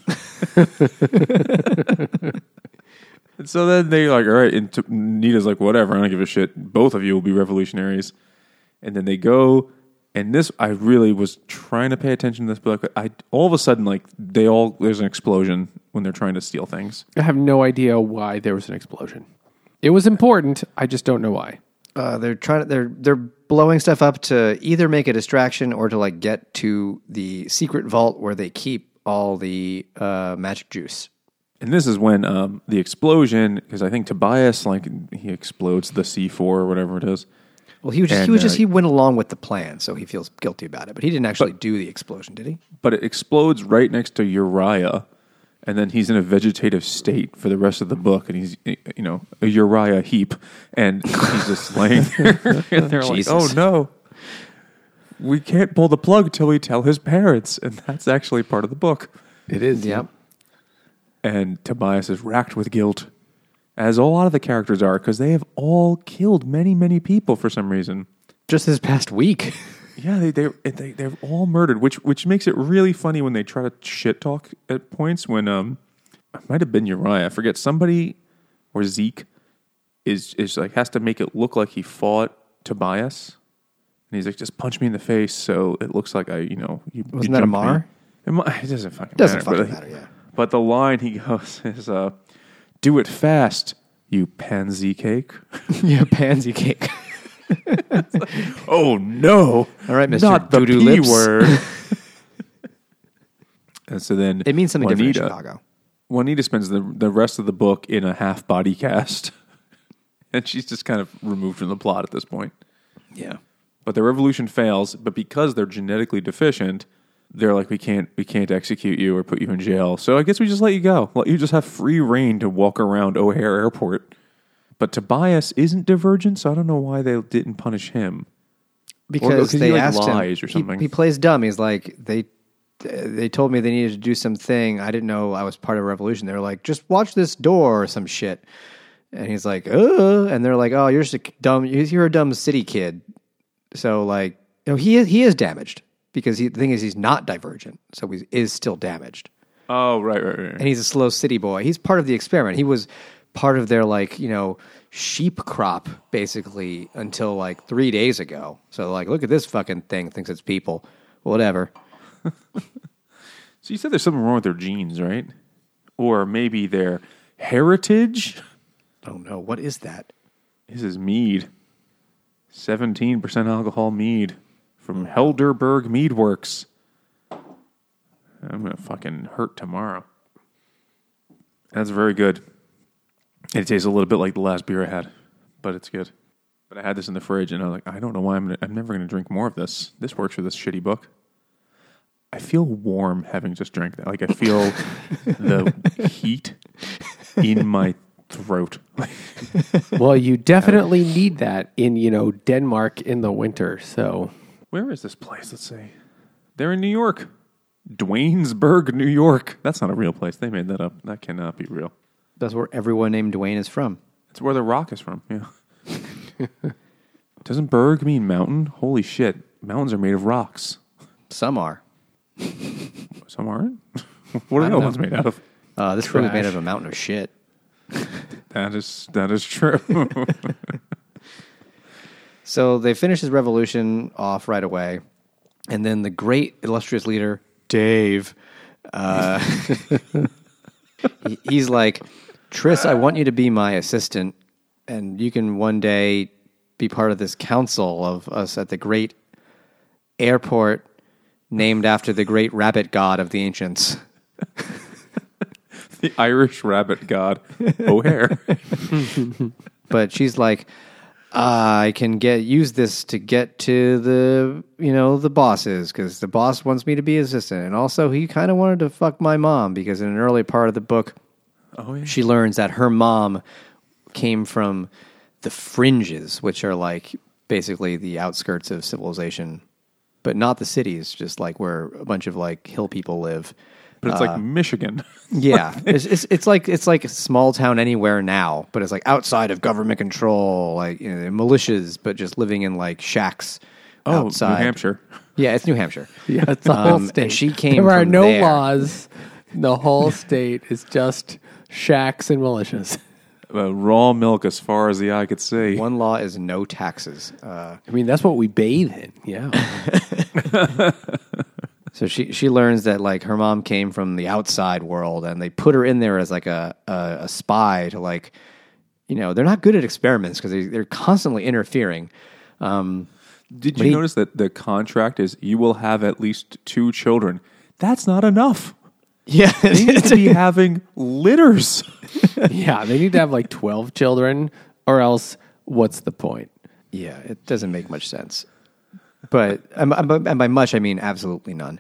And so then they're like, all right, and Nita's like, whatever, I don't give a shit. Both of you will be revolutionaries. And then they go, and this, I really was trying to pay attention to this book. All of a sudden, like, there's an explosion when they're trying to steal things. I have no idea why there was an explosion. It was important. I just don't know why. They're blowing stuff up to either make a distraction or to like get to the secret vault where they keep all the magic juice. And this is when the explosion, because I think Tobias, like, he explodes the C4 or whatever it is. Well, he went along with the plan, so he feels guilty about it. But he didn't actually do the explosion, did he? But it explodes right next to Uriah, and then he's in a vegetative state for the rest of the book, and he's, a Uriah heap, and he's just laying there, and they're Jesus. like, "Oh no, we can't pull the plug till we tell his parents," and that's actually part of the book. It is. Yep. And Tobias is racked with guilt, as a lot of the characters are, because they have all killed many, many people for some reason. Just this past week. Yeah, they're all murdered, which makes it really funny when they try to shit talk at points. When it might have been Uriah, I forget, somebody or Zeke is like has to make it look like he fought Tobias, and he's like, "Just punch me in the face so it looks like Wasn't that Amar? It doesn't fucking matter. Yeah. But the line he goes is, "Do it fast, you pansy cake." Yeah, pansy cake. Oh no! All right, Mr. Not the Doo-doo P Lips. word. And so then It means something different in Chicago. Juanita spends the rest of the book in a half body cast, and she's just kind of removed from the plot at this point. Yeah. But the revolution fails. But because they're genetically deficient, they're like, we can't execute you or put you in jail. So I guess we just let you go. Let you just have free reign to walk around O'Hare Airport. But Tobias isn't divergent, so I don't know why they didn't punish him. Because he, they like, asked lies him. or something. He plays dumb. He's like, they told me they needed to do something. I didn't know I was part of a revolution. They were like, just watch this door or some shit. And he's like, and they're like, oh, you're a dumb city kid. So like, he is damaged because the thing is he's not divergent, so he is still damaged. Oh, right. And he's a slow city boy. He's part of the experiment. He was part of their sheep crop basically until like 3 days ago. So like, look at this fucking thing. Thinks it's people. Whatever. So you said there's something wrong with their genes, right? Or maybe their heritage? Oh no, what is that? This is mead. 17% alcohol mead from Helderberg Mead Works. I'm going to fucking hurt tomorrow. That's very good. It tastes a little bit like the last beer I had, but it's good. But I had this in the fridge, and I was like, I don't know why I'm never going to drink more of this. This works for this shitty book. I feel warm having just drank that. Like, I feel the heat in my throat. Well, you definitely need that in, Denmark in the winter. So, where is this place? Let's see. They're in New York. Dwaynesburg, New York. That's not a real place. They made that up. That cannot be real. That's where everyone named Dwayne is from. It's where The Rock is from, yeah. Doesn't Berg mean mountain? Holy shit. Mountains are made of rocks. Some are. Some aren't? What are the other ones made out of? This book is made of a mountain of shit. That is true. So they finish his revolution off right away. And then the great illustrious leader, Dave, he's like, Triss, I want you to be my assistant, and you can one day be part of this council of us at the great airport named after the great rabbit god of the ancients. The Irish rabbit god, O'Hare. But she's like, I can use this to get to the bosses, because the boss wants me to be his assistant. And also he kind of wanted to fuck my mom, because in an early part of the book, she learns that her mom came from the fringes, which are like basically the outskirts of civilization, but not the cities, just like where a bunch of like hill people live. But it's like Michigan. Yeah, it's like a small town anywhere now, but it's like outside of government control, like militias, but just living in like shacks outside. New Hampshire. Yeah, it's New Hampshire. yeah, it's the whole state. And she came. There are from no there. laws. The whole state is just shacks and militias. Raw milk as far as the eye could see. One law is no taxes. I mean, that's what we bathe in. Yeah. So she learns that like her mom came from the outside world, and they put her in there as like a spy to like, they're not good at experiments because they're constantly interfering. Did you notice that the contract is you will have at least 2 children? That's not enough. Yeah, They need to be having litters. Yeah, they need to have like 12 children, or else what's the point? Yeah, it doesn't make much sense. But and by much I mean absolutely none.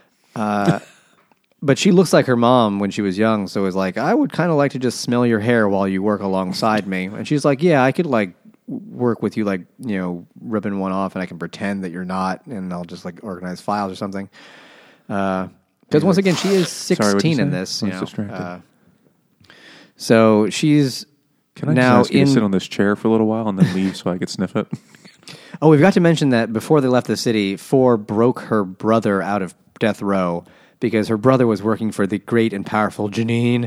But she looks like her mom when she was young, so it's like, I would kind of like to just smell your hair while you work alongside me. And she's like, yeah, I could like work with you, like ripping one off, and I can pretend that you're not, and I'll just like organize files or something. Because once again, she is 16 in this. I was distracted. So she's Can I now just ask you to sit on this chair for a little while and then leave so I could sniff it? Oh, we've got to mention that before they left the city, Four broke her brother out of death row because her brother was working for the great and powerful Janine.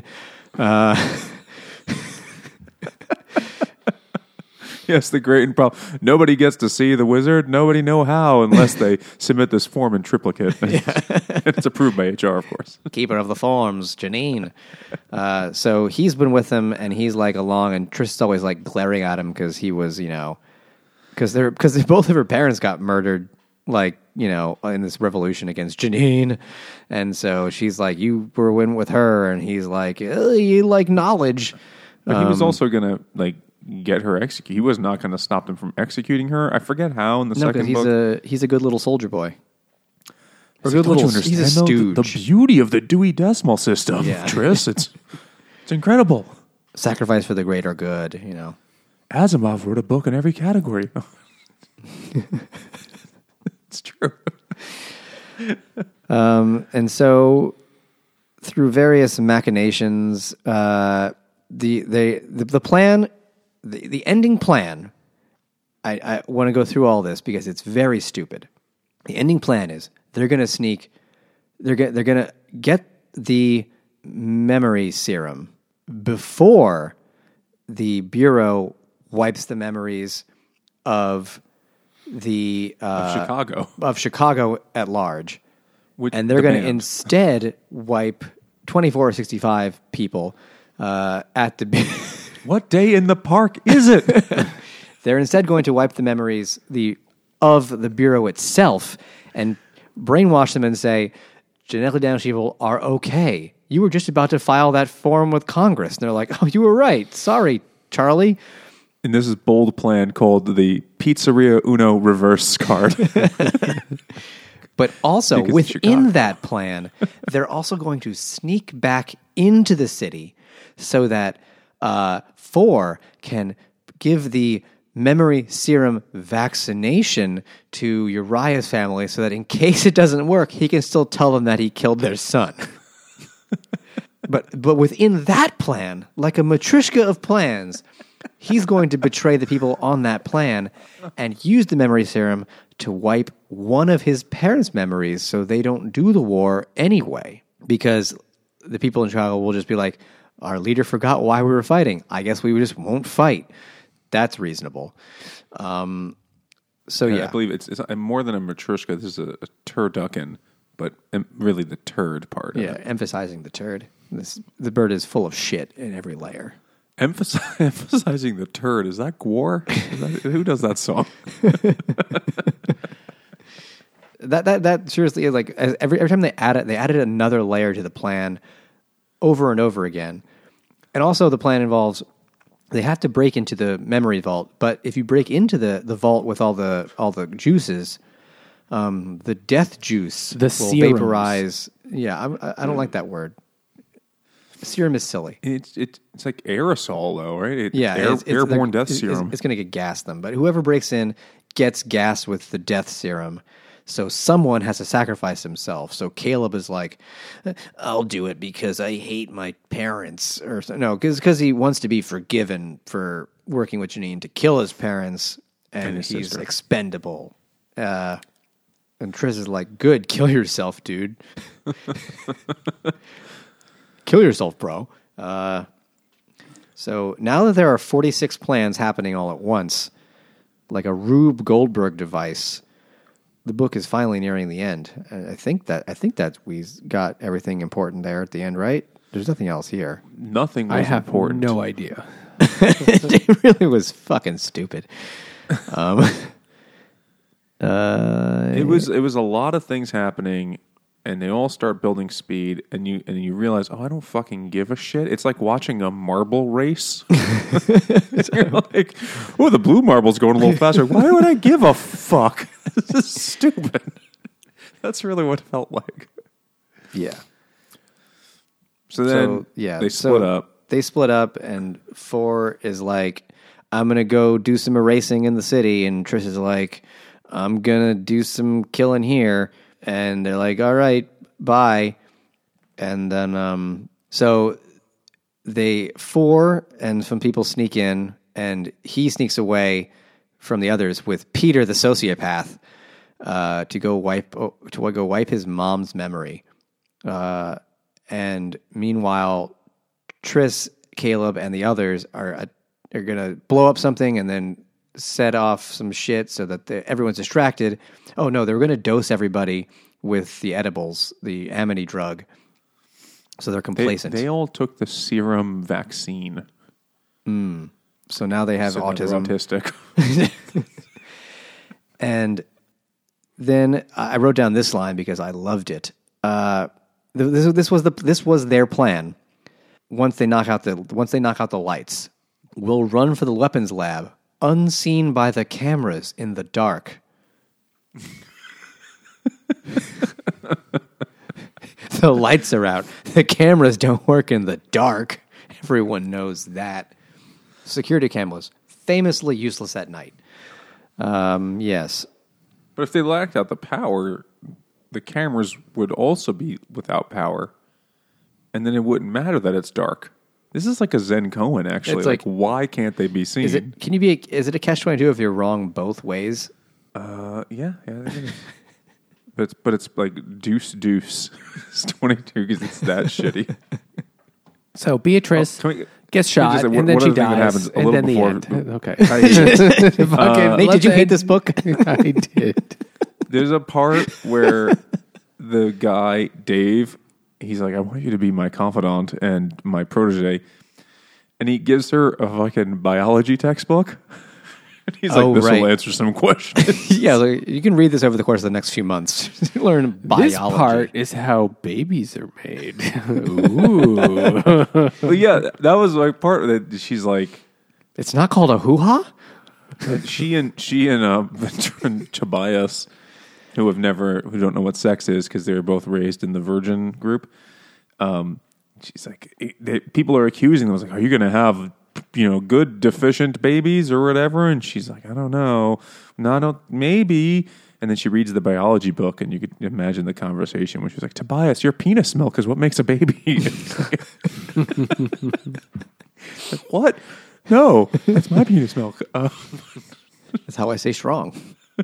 Yes, the great and problem. Nobody gets to see the wizard. Nobody know how unless they submit this form in triplicate. It's approved by HR, of course. Keeper of the forms, Janine. So he's been with them, and he's like along, and Triss is always like glaring at him because he was, because both of her parents got murdered, like, in this revolution against Janine. And so she's like, you were in with her, and he's like, you like knowledge. But he was also going to, like, get her executed. He was not going to stop them from executing her. I forget how in the second book. He's a good little soldier boy. Or Don't good you little, he's a understand, though, stooge. the beauty of the Dewey Decimal System, Yeah. Triss. It's incredible. Sacrifice for the greater good, Asimov wrote a book in every category. It's true. And so, through various machinations, the plan, the ending plan. I want to go through all this because it's very stupid. The ending plan is they're going to sneak. They're going to get the memory serum before the Bureau wipes the memories of Chicago at large. And they're going to instead wipe 24 or 65 people at the... What day in the park is it? They're instead going to wipe the memories of the Bureau itself and brainwash them and say, genetically damaged people are okay. You were just about to file that form with Congress. And they're like, oh, you were right. Sorry, Charlie. And this is bold plan called the Pizzeria Uno reverse card. But also, Because within Chicago. that plan, they're also going to sneak back into the city so that 4 can give the memory serum vaccination to Uriah's family so that in case it doesn't work, he can still tell them that he killed their son. But within that plan, like a matryoshka of plans, he's going to betray the people on that plan and use the memory serum to wipe one of his parents' memories so they don't do the war anyway. Because the people in Chicago will just be like, our leader forgot why we were fighting. I guess we just won't fight. That's reasonable. So, yeah. I believe it's more than a matryoshka. This is a turducken, but really the turd part. Of Yeah, it. emphasizing the turd. The bird is full of shit in every layer. Emphasizing the turd. Is that Gwar? Who does that song? That seriously is like every time they added another layer to the plan over and over again. And also the plan involves they have to break into the memory vault, but if you break into the vault with all the juices, the death juice The will serums. vaporize. Yeah, I don't like that word. Serum is silly. It's like aerosol though, right? Yeah, Airborne death serum. It's going to get gas them, but whoever breaks in gets gas with the death serum. So someone has to sacrifice himself. So Caleb is like, "I'll do it because I hate my parents," or no, because he wants to be forgiven for working with Janine to kill his parents, and his he's sister. expendable. And Triss is like, "Good, kill yourself, dude." Kill yourself, bro. So now that there are 46 plans happening all at once, like a Rube Goldberg device, the book is finally nearing the end. And I think that we got everything important there at the end, right? There's nothing else here. Nothing was I have important. no idea. It really was fucking stupid. It was a lot of things happening, and they all start building speed, and you realize, oh, I don't fucking give a shit. It's like watching a marble race. You're like, oh, the blue marble's going a little faster. Why would I give a fuck? This is stupid. That's really what it felt like. Yeah. So then, they split up. They split up, and 4 is like, I'm going to go do some erasing in the city, and Trish is like, I'm going to do some killing here. And they're like, all right, bye. And then, so 4 and some people sneak in, and he sneaks away from the others with Peter, the sociopath, to go wipe his mom's memory. And meanwhile, Triss, Caleb, and the others are going to blow up something and then set off some shit so that everyone's distracted. Oh no, they were going to dose everybody with the edibles, the Amity drug, so they're complacent. They all took the serum vaccine. So now they have So they're autism. autistic. And then I wrote down this line because I loved it. This was their plan. Once they knock out the lights, we'll run for the weapons lab, unseen by the cameras in the dark. The lights are out. The cameras don't work in the dark. Everyone knows that. Security cameras, famously useless at night. Yes. But if they lacked out the power, the cameras would also be without power. And then it wouldn't matter that it's dark. This is like a Zen Koan, actually. It's Like, like- why can't they be seen? Is it a catch-22 if you're wrong both ways? Yeah, I think it is. But it's like deuce. It's 22 because it's that shitty. So Beatrice Can we- gets can we just shot, say and then one she other thing that dies, happens a and little then the before- end. Okay. Fucking, Nate, let's did you hate end- this book? I did. There's a part where the guy, Dave, he's like, I want you to be my confidant and my protege. And he gives her a fucking biology textbook. He's like, this right. will answer some questions. Yeah, like, you can read this over the course of the next few months. Learn biology. This part is how babies are made. Ooh. Well, yeah, that was like part of it. She's like, It's not called a hoo-ha? she and Tobias, who don't know what sex is because they were both raised in the virgin group. She's like, people are accusing them. I was like, are you going to have, good deficient babies or whatever? And she's like, I don't know. No, maybe. And then she reads the biology book, and you could imagine the conversation when she was like, Tobias, your penis milk is what makes a baby. Like, what? No, that's my penis milk. That's how I say strong.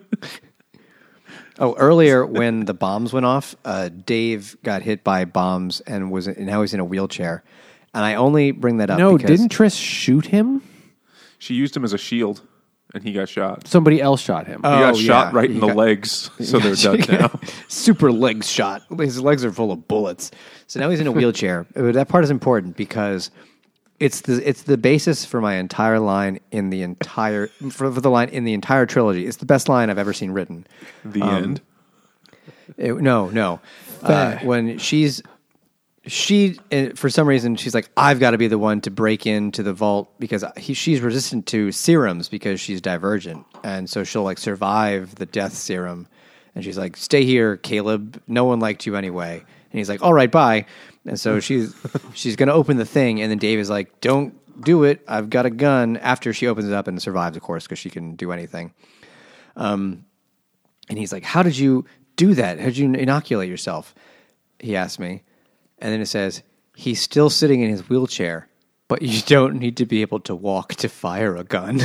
Earlier when the bombs went off, Dave got hit by bombs and now he's in a wheelchair. And I only bring that up No, because... didn't Triss shoot him? She used him as a shield, and he got shot. Somebody else shot him. He got shot right in the legs, so they're dead now. Super legs shot. His legs are full of bullets. So now he's in a wheelchair. That part is important because it's the basis for my entire line in the entire for the line in the entire trilogy. It's the best line I've ever seen written. The end. No. When she for some reason she's like, I've got to be the one to break into the vault because she's resistant to serums because she's divergent, and so she'll like survive the death serum. And she's like, stay here, Caleb. No one liked you anyway. And he's like, all right, bye. And so she's going to open the thing, and then Dave is like, don't do it. I've got a gun. After she opens it up and survives, of course, because she can do anything. And he's like, how did you do that? How did you inoculate yourself? He asked me. And then it says, he's still sitting in his wheelchair, but you don't need to be able to walk to fire a gun.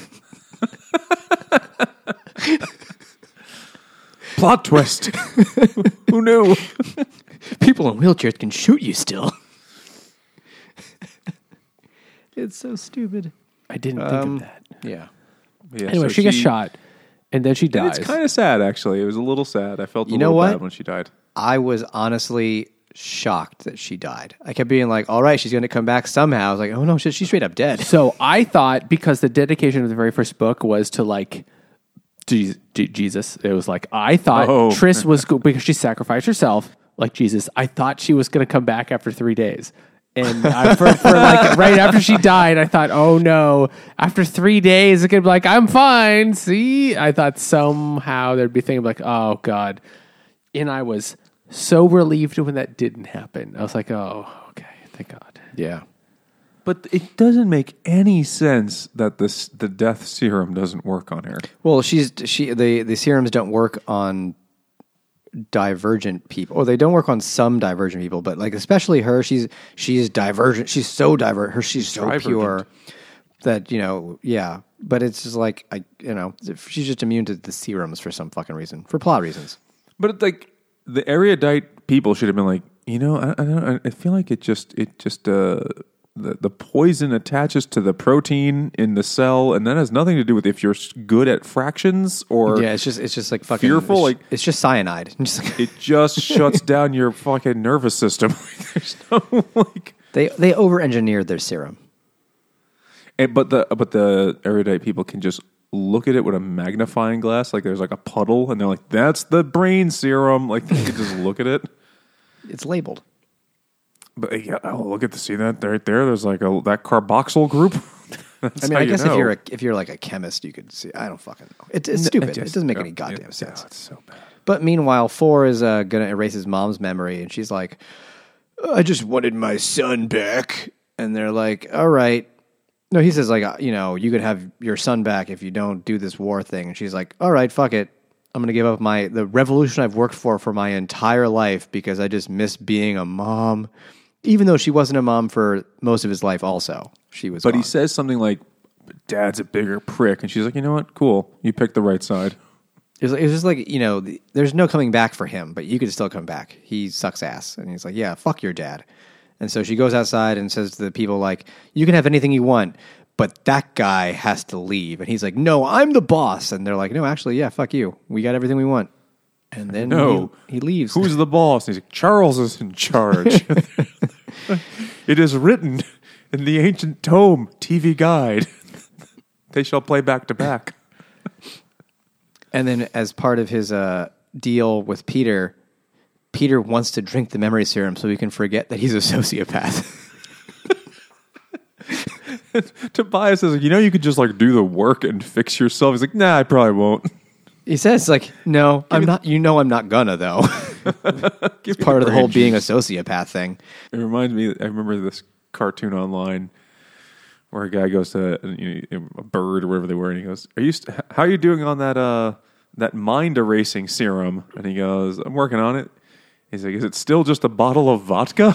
Plot twist. Who knew? People in wheelchairs can shoot you still. It's so stupid. I didn't think of that. Yeah. Yeah, Anyway, so she gets shot, and then she And dies. it's kind of sad, actually. It was a little sad. I felt a know little what? bad when she died. I was honestly shocked that she died. I kept being like, all right, she's going to come back somehow. I was like, oh no, she's straight up dead. So I thought, because the dedication of the very first book was to like Jesus, it was like, I thought Triss was, because she sacrificed herself like Jesus, I thought she was going to come back after 3 days. And for like right after she died, I thought, oh no, after 3 days, it could be like, I'm fine. See, I thought somehow there'd be thinking like, oh God. And I was so relieved when that didn't happen. I was like, oh, okay, thank God. Yeah. But it doesn't make any sense that the death serum doesn't work on her. Well, the serums don't work on divergent people, or they don't work on some divergent people, but like especially her, she's divergent. She's so divergent. She's so divergent. pure that yeah. But it's just like she's just immune to the serums for some fucking reason, for plot reasons. But it's like the erudite people should have been like, I feel like the poison attaches to the protein in the cell, and that has nothing to do with if you're good at fractions or Yeah, it's just like fucking fearful. It's just cyanide. It just shuts down your fucking nervous system. There's no like They over-engineered their serum. but the erudite people can just look at it with a magnifying glass, like there's like a puddle, and they're like, that's the brain serum. Like they can just look at it. It's labeled. But yeah, look at see that right there. There's like that carboxyl group. I mean, I guess if you're like a chemist, you could see. I don't fucking know. It's stupid. It doesn't make any goddamn sense. It's so bad. But meanwhile, 4 is going to erase his mom's memory, and she's like, I just wanted my son back. And they're like, all right. No, he says, like, you could have your son back if you don't do this war thing. And she's like, all right, fuck it. I'm going to give up the revolution I've worked for my entire life because I just miss being a mom. Even though she wasn't a mom for most of his life also. She was But gone. he says something like, Dad's a bigger prick. And she's like, you know what? Cool. You picked the right side. It was just like, there's no coming back for him, but you could still come back. He sucks ass. And he's like, yeah, fuck your dad. And so she goes outside and says to the people, like, you can have anything you want, but that guy has to leave. And he's like, no, I'm the boss. And they're like, no, actually, yeah, fuck you. We got everything we want. And then he leaves. Who's the boss? And he's like, Charles is in charge. It is written in the ancient tome TV guide. They shall play back to back. And then as part of his deal with Peter, Peter wants to drink the memory serum so he can forget that he's a sociopath. Tobias is like, you could just like do the work and fix yourself. He's like, nah, I probably won't. He says like, no, I'm not. I'm not gonna though. It's part of the whole being a sociopath thing. It reminds me. I remember this cartoon online where a guy goes to a bird or wherever they were, and he goes, how are you doing on that mind erasing serum? And he goes, I'm working on it. He's like, is it still just a bottle of vodka?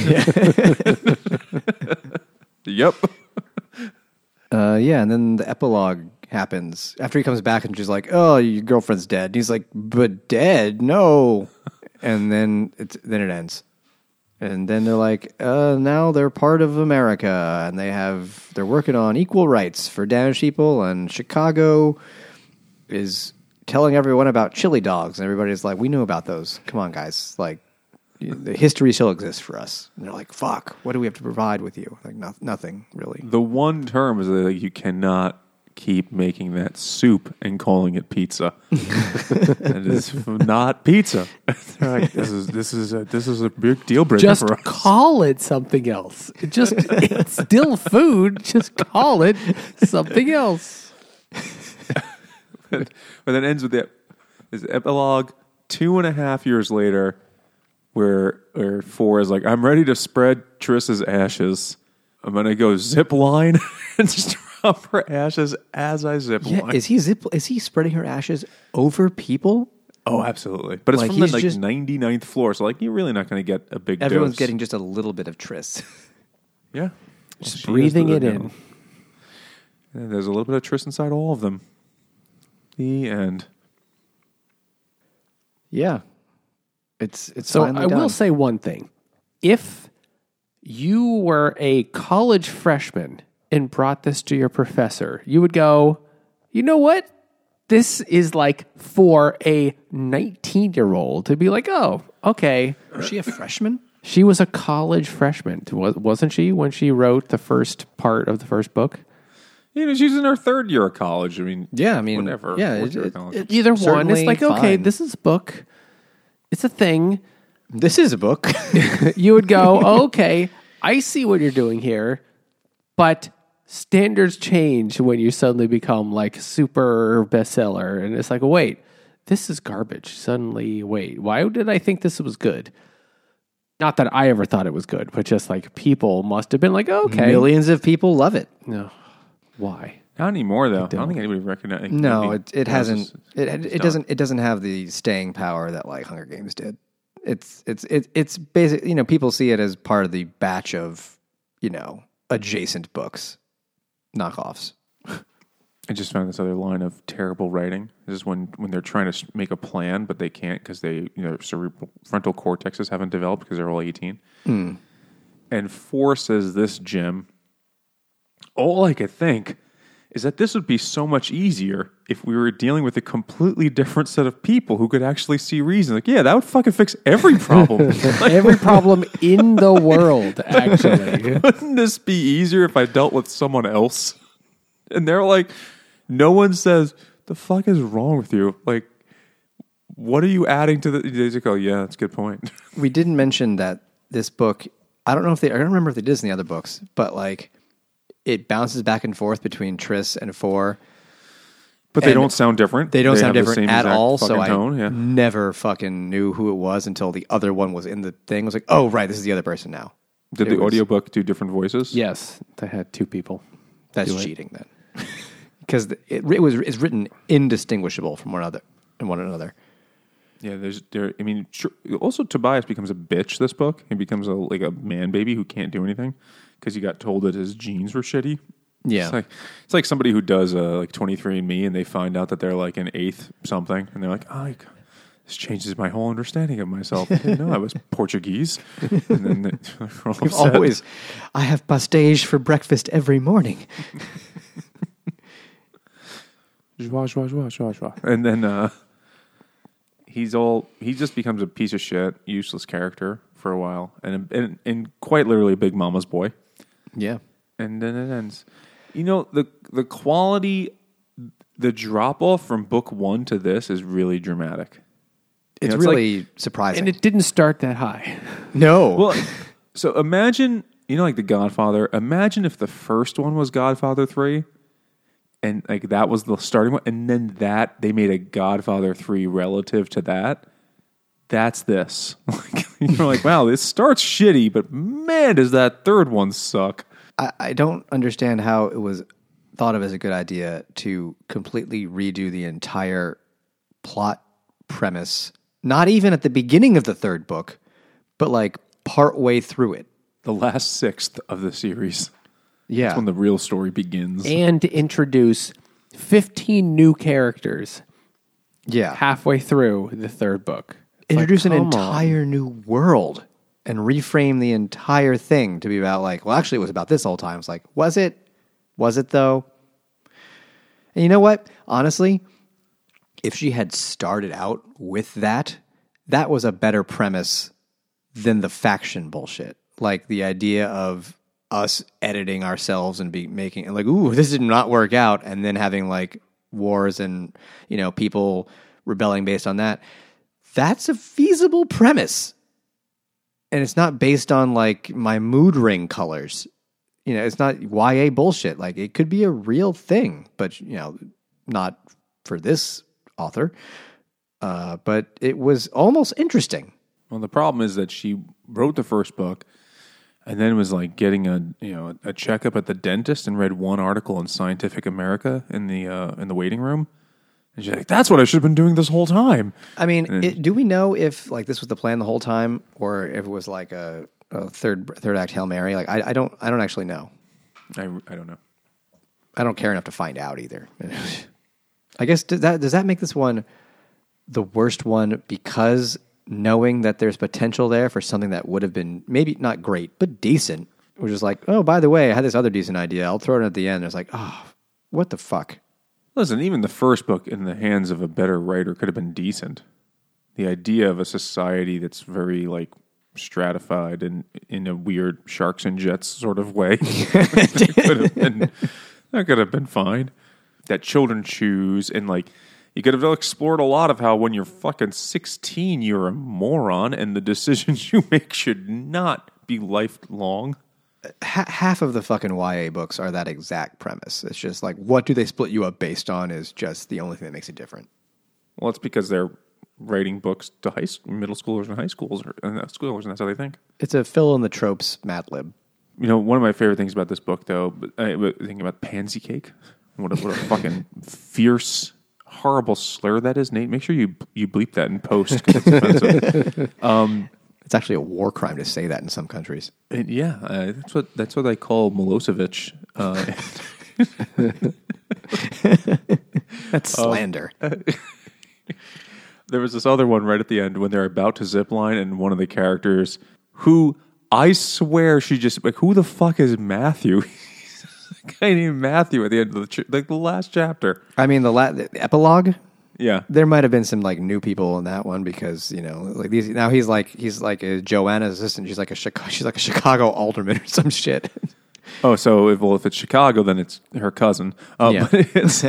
Yep. Yeah, and then the epilogue happens after he comes back and she's like, "Oh, your girlfriend's dead." And he's like, "But dead? No." And then it ends. And then they're like, now they're part of America, and they're working on equal rights for damaged people, and Chicago is telling everyone about chili dogs, and everybody's like, "We knew about those. Come on, guys. Like, the history still exists for us." And they're like, "Fuck, what do we have to provide with you?" Like, nothing, really. The one term is that like, you cannot keep making that soup and calling it pizza. It is not pizza. Like, this is a big deal breaker Just for us. call it something else. It's still food. Just call it something else. But then ends with this epilogue 2.5 years later, where 4 is like, I'm ready to spread Triss's ashes. I'm gonna go zip line and just drop her ashes as I zip line. Is he spreading her ashes over people? Oh, absolutely. But it's Like, from the he's just- 99th floor, so like you're really not going to get a big Everyone's dose. getting just a little bit of Triss. Yeah. Just She breathing has it in. And there's a little bit of Triss inside all of them. The end. Yeah. It's So finally I done. will say one thing. If you were a college freshman and brought this to your professor, you would go, you know what? This is like for a 19-year-old to be like, oh, okay. Was she a freshman? She was a college freshman, wasn't she, when she wrote the first part of the first book? She's in her 3rd year of college. I mean, Yeah, I mean, whatever. yeah, Fourth year of college. Either one. certainly It's like, okay, fine. this is a book. It's a thing. This is a book. You would go, okay, I see what you're doing here, but standards change when you suddenly become like super bestseller. And it's like, wait, this is garbage. Suddenly, wait, why did I think this was good? Not that I ever thought it was good, but just like people must have been like, okay. Millions of people love it. No. Why? Not anymore, though. I don't think anybody recognizes. No, it hasn't. It doesn't have the staying power that like Hunger Games did. It's basically, people see it as part of the batch of, adjacent books, knockoffs. I just found this other line of terrible writing. This is when they're trying to make a plan, but they can't because their cerebral frontal cortexes haven't developed because they're all 18. And 4 says this, Jim, all I could think is that this would be so much easier if we were dealing with a completely different set of people who could actually see reason. Like, yeah, that would fucking fix every problem. Every problem in the world, actually. Wouldn't this be easier if I dealt with someone else? And they're like, no one says, the fuck is wrong with you? Like, what are you adding to the... They just go, yeah, that's a good point. We didn't mention that this book, I don't remember if they did this in the other books, but like it bounces back and forth between Triss and 4. But they And don't sound different. They don't sound have the different same at exact all. fucking So I tone, yeah. never fucking knew who it was until the other one was in the thing. I was like, oh, right, this is the other person now. Did It the was- audiobook do different voices? Yes, they had 2 people. That's Do it. cheating then. Because it's written indistinguishable from one another. Yeah, also Tobias becomes a bitch this book. He becomes like a man baby who can't do anything because he got told that his genes were shitty. Yeah. It's like somebody who does like 23andMe and they find out that they're like an 8th something and they're like, this changes my whole understanding of myself. I didn't know I was Portuguese. And then they're all upset. I have pastéis for breakfast every morning. Joie, joie, joie, joie, joie. And then he just becomes a piece of shit, useless character for a while, and quite literally a big mama's boy. Yeah. And then it ends. You know, the quality, the drop off from book 1 to this is really dramatic. It's it's really surprising. And it didn't start that high. No. Well, so imagine, like The Godfather. Imagine if the first one was Godfather 3, and like that was the starting one, and then they made a Godfather 3 relative to that. That's this. You're like, wow, this starts shitty, but man, does that third one suck. I don't understand how it was thought of as a good idea to completely redo the entire plot premise, not even at the beginning of the third book, but like part way through it. The last sixth of the series. Yeah. That's when the real story begins. And to introduce 15 new characters Yeah. halfway through the third book. It's Introduce like, an come on. entire new world and reframe the entire thing to be about like, well, actually it was about this whole time. It's like, was it? Was it though? And you know what? Honestly, if she had started out with that was a better premise than the faction bullshit. Like the idea of us editing ourselves and making and like, ooh, this did not work out, and then having like wars and, people rebelling based on that. That's a feasible premise. And it's not based on like my mood ring colors. It's not YA bullshit. Like it could be a real thing, but not for this author. But it was almost interesting. Well, the problem is that she wrote the first book and then was like getting a checkup at the dentist and read one article in Scientific America in the waiting room. And she's like, that's what I should have been doing this whole time. I mean, do we know if like this was the plan the whole time, or if it was like a third act Hail Mary? Like I don't actually know. I don't know. I don't care enough to find out either. I guess does that make this one the worst one because knowing that there's potential there for something that would have been maybe not great but decent, which is like, oh, by the way, I had this other decent idea. I'll throw it at the end. It's like, oh, what the fuck? Listen, even the first book in the hands of a better writer could have been decent. The idea of a society that's very like stratified and in a weird sharks and jets sort of way that could have been fine. That children choose, and like you could have explored a lot of how when you're fucking 16 you're a moron and the decisions you make should not be lifelong. Half of the fucking YA books are that exact premise. It's just like, what do they split you up based on is just the only thing that makes it different. Well, it's because they're writing books to middle schoolers and high schools and schoolers, and that's how they think. It's a fill in the tropes Mad Lib. One of my favorite things about this book, though, thinking about pansy cake, what a fucking fierce, horrible slur that is, Nate. Make sure you bleep that in post because it's offensive. It's actually a war crime to say that in some countries. That's what they call Milosevic. That's slander. There was this other one right at the end when they're about to zip line, and one of the characters who I swear she just like, who the fuck is Matthew? A guy named Matthew at the end of the last chapter. I mean, the epilogue. Yeah, there might have been some like new people in that one because like these now he's like a Joanna's assistant. She's like a Chicago alderman or some shit. Oh, so if it's Chicago, then it's her cousin. Yeah. But it's,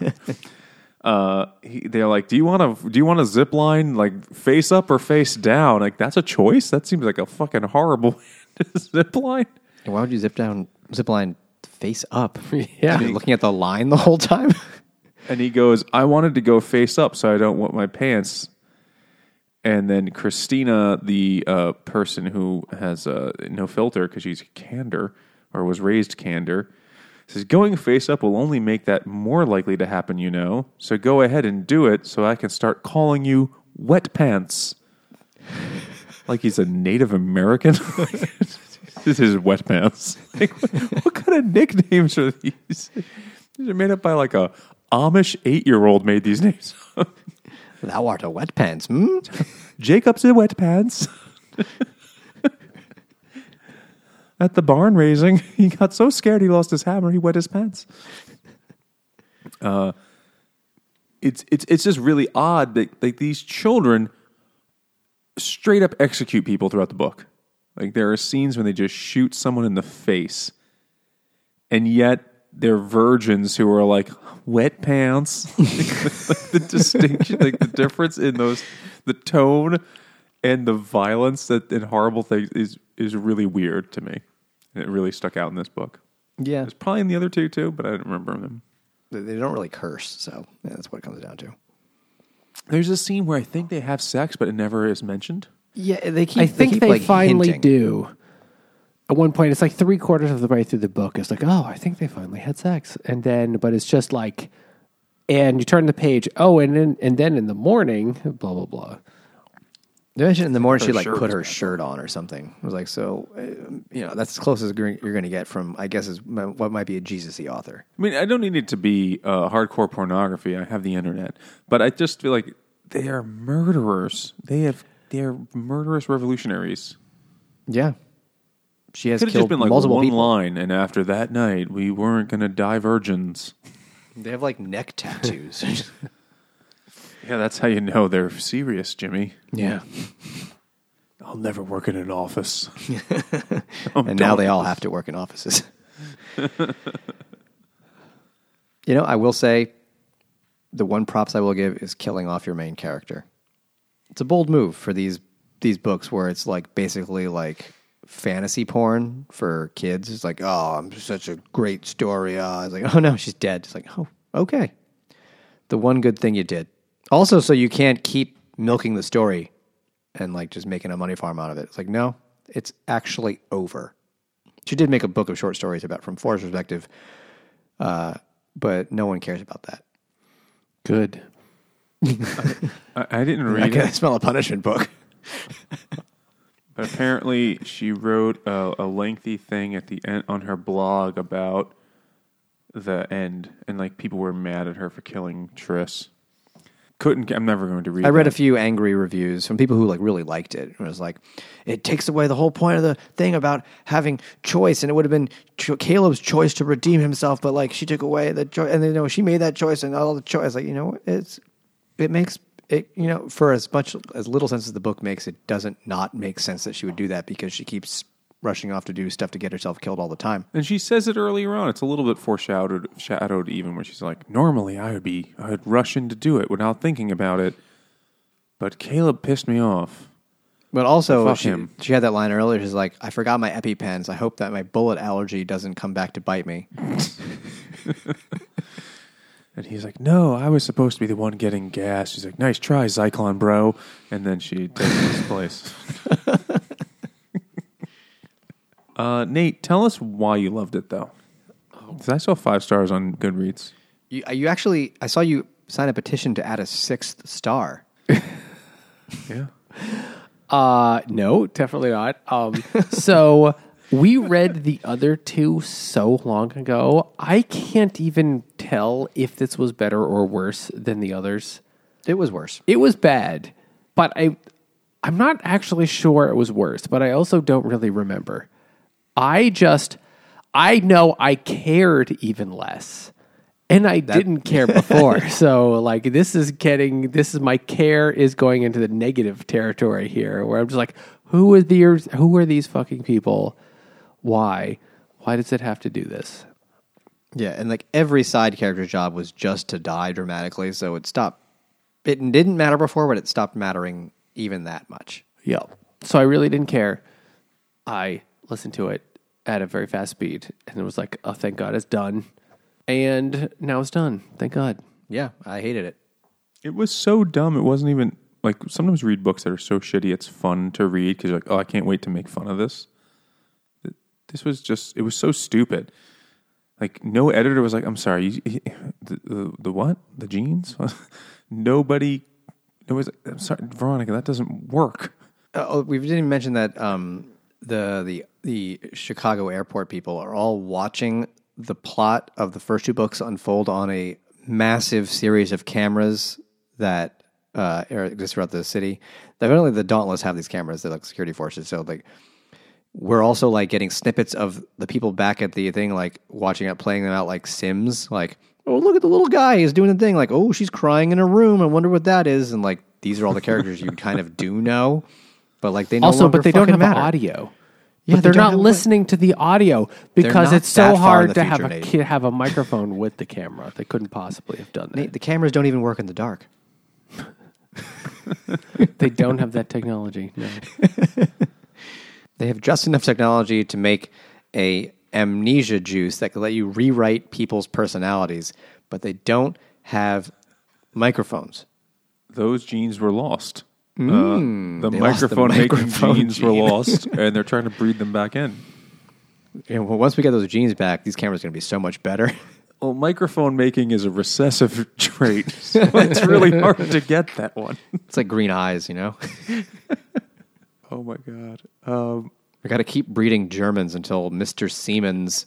they're like, do you want to zip line like face up or face down? Like that's a choice. That seems like a fucking horrible zip line. Why would you zip line face up? Yeah, I mean, looking at the line the whole time. And he goes, I wanted to go face up so I don't wet my pants. And then Christina, the person who has no filter because she's candor or was raised candor, says, going face up will only make that more likely to happen, So go ahead and do it so I can start calling you Wet Pants. Like he's a Native American. This is Wet Pants. Like, what kind of nicknames are these? These are made up by like a Amish 8-year-old made these names up. Thou art a wet pants. Jacob's a wet pants. At the barn raising, he got so scared he lost his hammer, he wet his pants. It's just really odd that like these children straight up execute people throughout the book. Like there are scenes when they just shoot someone in the face, and yet they're virgins who are like wet pants. Like the distinction, like the difference in the tone and the violence and horrible things is really weird to me. And it really stuck out in this book. Yeah. It's probably in the other two too, but I didn't remember them. They don't really curse, so that's what it comes down to. There's a scene where I think they have sex, but it never is mentioned. Yeah, they keep. I think they like, finally hinting. do. At one point, it's like 3/4 of the way through the book. It's like, oh, I think they finally had sex, and then, but it's just like, and you turn the page. Oh, and then in the morning, blah blah blah. They mentioned in the morning she like shirt put was her bad. shirt on or something. I was like, so that's as close as you're going to get from, I guess, is what might be a Jesus-y author. I mean, I don't need it to be hardcore pornography. I have the internet, but I just feel like they are murderers. They're murderous revolutionaries. Yeah, she has Could have killed just been like multiple one people. line, and after that night, we weren't going to die virgins. They have like neck tattoos. Yeah, that's how you know they're serious, Jimmy. Yeah, I'll never work in an office. and now they all have to work in offices. I will say, the one props I will give is killing off your main character. It's a bold move for these books where it's like basically like fantasy porn for kids. It's like, oh, I'm such a great story. It's like, oh no, she's dead. It's like, oh, okay. The one good thing you did. Also, so you can't keep milking the story and like just making a money farm out of it. It's like, no, it's actually over. She did make a book of short stories about from Forrest's perspective, but no one cares about that. Good. I didn't read I it. can smell a punishment book. But apparently, she wrote a lengthy thing at the end on her blog about the end, and like people were mad at her for killing Triss. I'm never going to read. I read a that. few angry reviews from people who like really liked it. It was like, it takes away the whole point of the thing about having choice, and it would have been Caleb's choice to redeem himself, but like she took away the choice, and then she made that choice, and all the choice. Like it makes it for as little sense as the book makes, it doesn't not make sense that she would do that because she keeps rushing off to do stuff to get herself killed all the time. And she says it earlier on. It's a little bit foreshadowed even, where she's like, normally I would rush in to do it without thinking about it, but Caleb pissed me off. But also, Fuck him. she had that line earlier. She's like, I forgot my EpiPens. I hope that my bullet allergy doesn't come back to bite me. And he's like, no, I was supposed to be the one getting gas. She's like, nice try, Zyklon, bro. And then she takes his place. Nate, tell us why you loved it, though. 'Cause I saw 5 stars on Goodreads. You actually, I saw you sign a petition to add a 6th star. Yeah. No, definitely not. So we read the other two so long ago. I can't even tell if this was better or worse than the others. It was worse. It was bad, but I'm not actually sure it was worse, but I also don't really remember. I know I cared even less. And I didn't care before. So like this is my care is going into the negative territory here, where I'm just like, who are these fucking people? Why does it have to do this? Yeah, and like every side character's job was just to die dramatically, so it stopped. It didn't matter before, but it stopped mattering even that much. Yeah. So I really didn't care. I listened to it at a very fast speed, and it was like, oh, thank God it's done. And now it's done. Thank God. Yeah, I hated it. It was so dumb. It wasn't even, like, sometimes read books that are so shitty it's fun to read because you're like, oh, I can't wait to make fun of this. This was just, it was so stupid. Like, no editor was like, I'm sorry, the what? The jeans? Nobody was like, I'm sorry, Veronica, that doesn't work. We didn't even mention that the Chicago airport people are all watching the plot of the first 2 books unfold on a massive series of cameras that exist throughout the city. Not only the Dauntless have these cameras, they're like security forces. So like, we're also like getting snippets of the people back at the thing, like watching it, playing them out like Sims. Like, oh, look at the little guy, he's doing the thing. Like, oh, she's crying in her room. I wonder what that is. And like, these are all the characters you kind of do know, but like they no Also, longer but they don't fucking have matter. audio. Yeah, But they're they don't not have listening to the audio because not it's so that far in hard the to have future, a Nate. kid have a microphone with the camera. They couldn't possibly have done that. Nate, the cameras don't even work in the dark. They don't have that technology. No. They have just enough technology to make a amnesia juice that could let you rewrite people's personalities, but they don't have microphones. Those genes were lost. The they lost the microphone-making microphone genes were gene. lost, and they're trying to breed them back in. And once we get those genes back, these cameras are going to be so much better. Well, microphone making is a recessive trait, so it's really hard to get that one. It's like green eyes, you know? Oh, my God. We got to keep breeding Germans until Mr. Siemens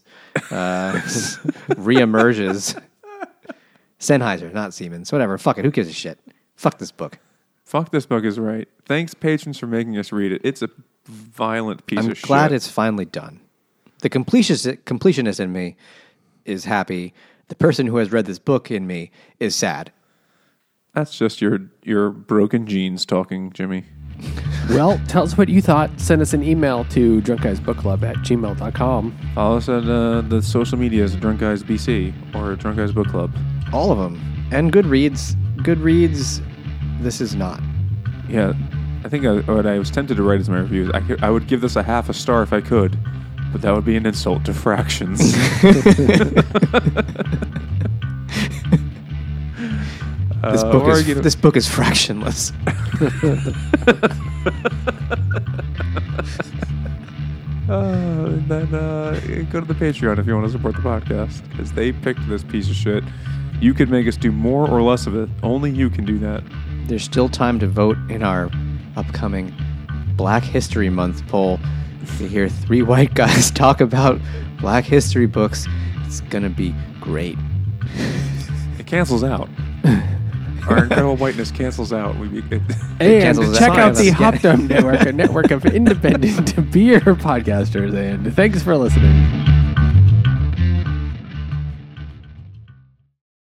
reemerges. Sennheiser, not Siemens. Whatever. Fuck it. Who gives a shit? Fuck this book. Fuck this book is right. Thanks, patrons, for making us read it. It's a violent piece I'm of shit. glad it's finally done. The completionist in me is happy. The person who has read this book in me is sad. That's just your broken genes talking, Jimmy. Well, tell us what you thought. Send us an email to drunkguysbookclub@gmail.com. Follow us on the social medias, Drunk Guys BC or Drunk Guys Book Club. All of them. And Goodreads. Goodreads, this is not. Yeah, I think what I was tempted to write as my review is I would give this a half a star if I could, but that would be an insult to fractions. This book is fractionless. And then go to the Patreon if you want to support the podcast, because they picked this piece of shit. You could make us do more or less of it. Only you can do that. There's still time to vote in our upcoming Black History Month poll. To hear three white guys talk about Black history books, it's gonna be great. It cancels out. Our incredible whiteness cancels out. And cancels check out. out the Let's get it. Hopdom Network, a network of independent beer podcasters. And thanks for listening.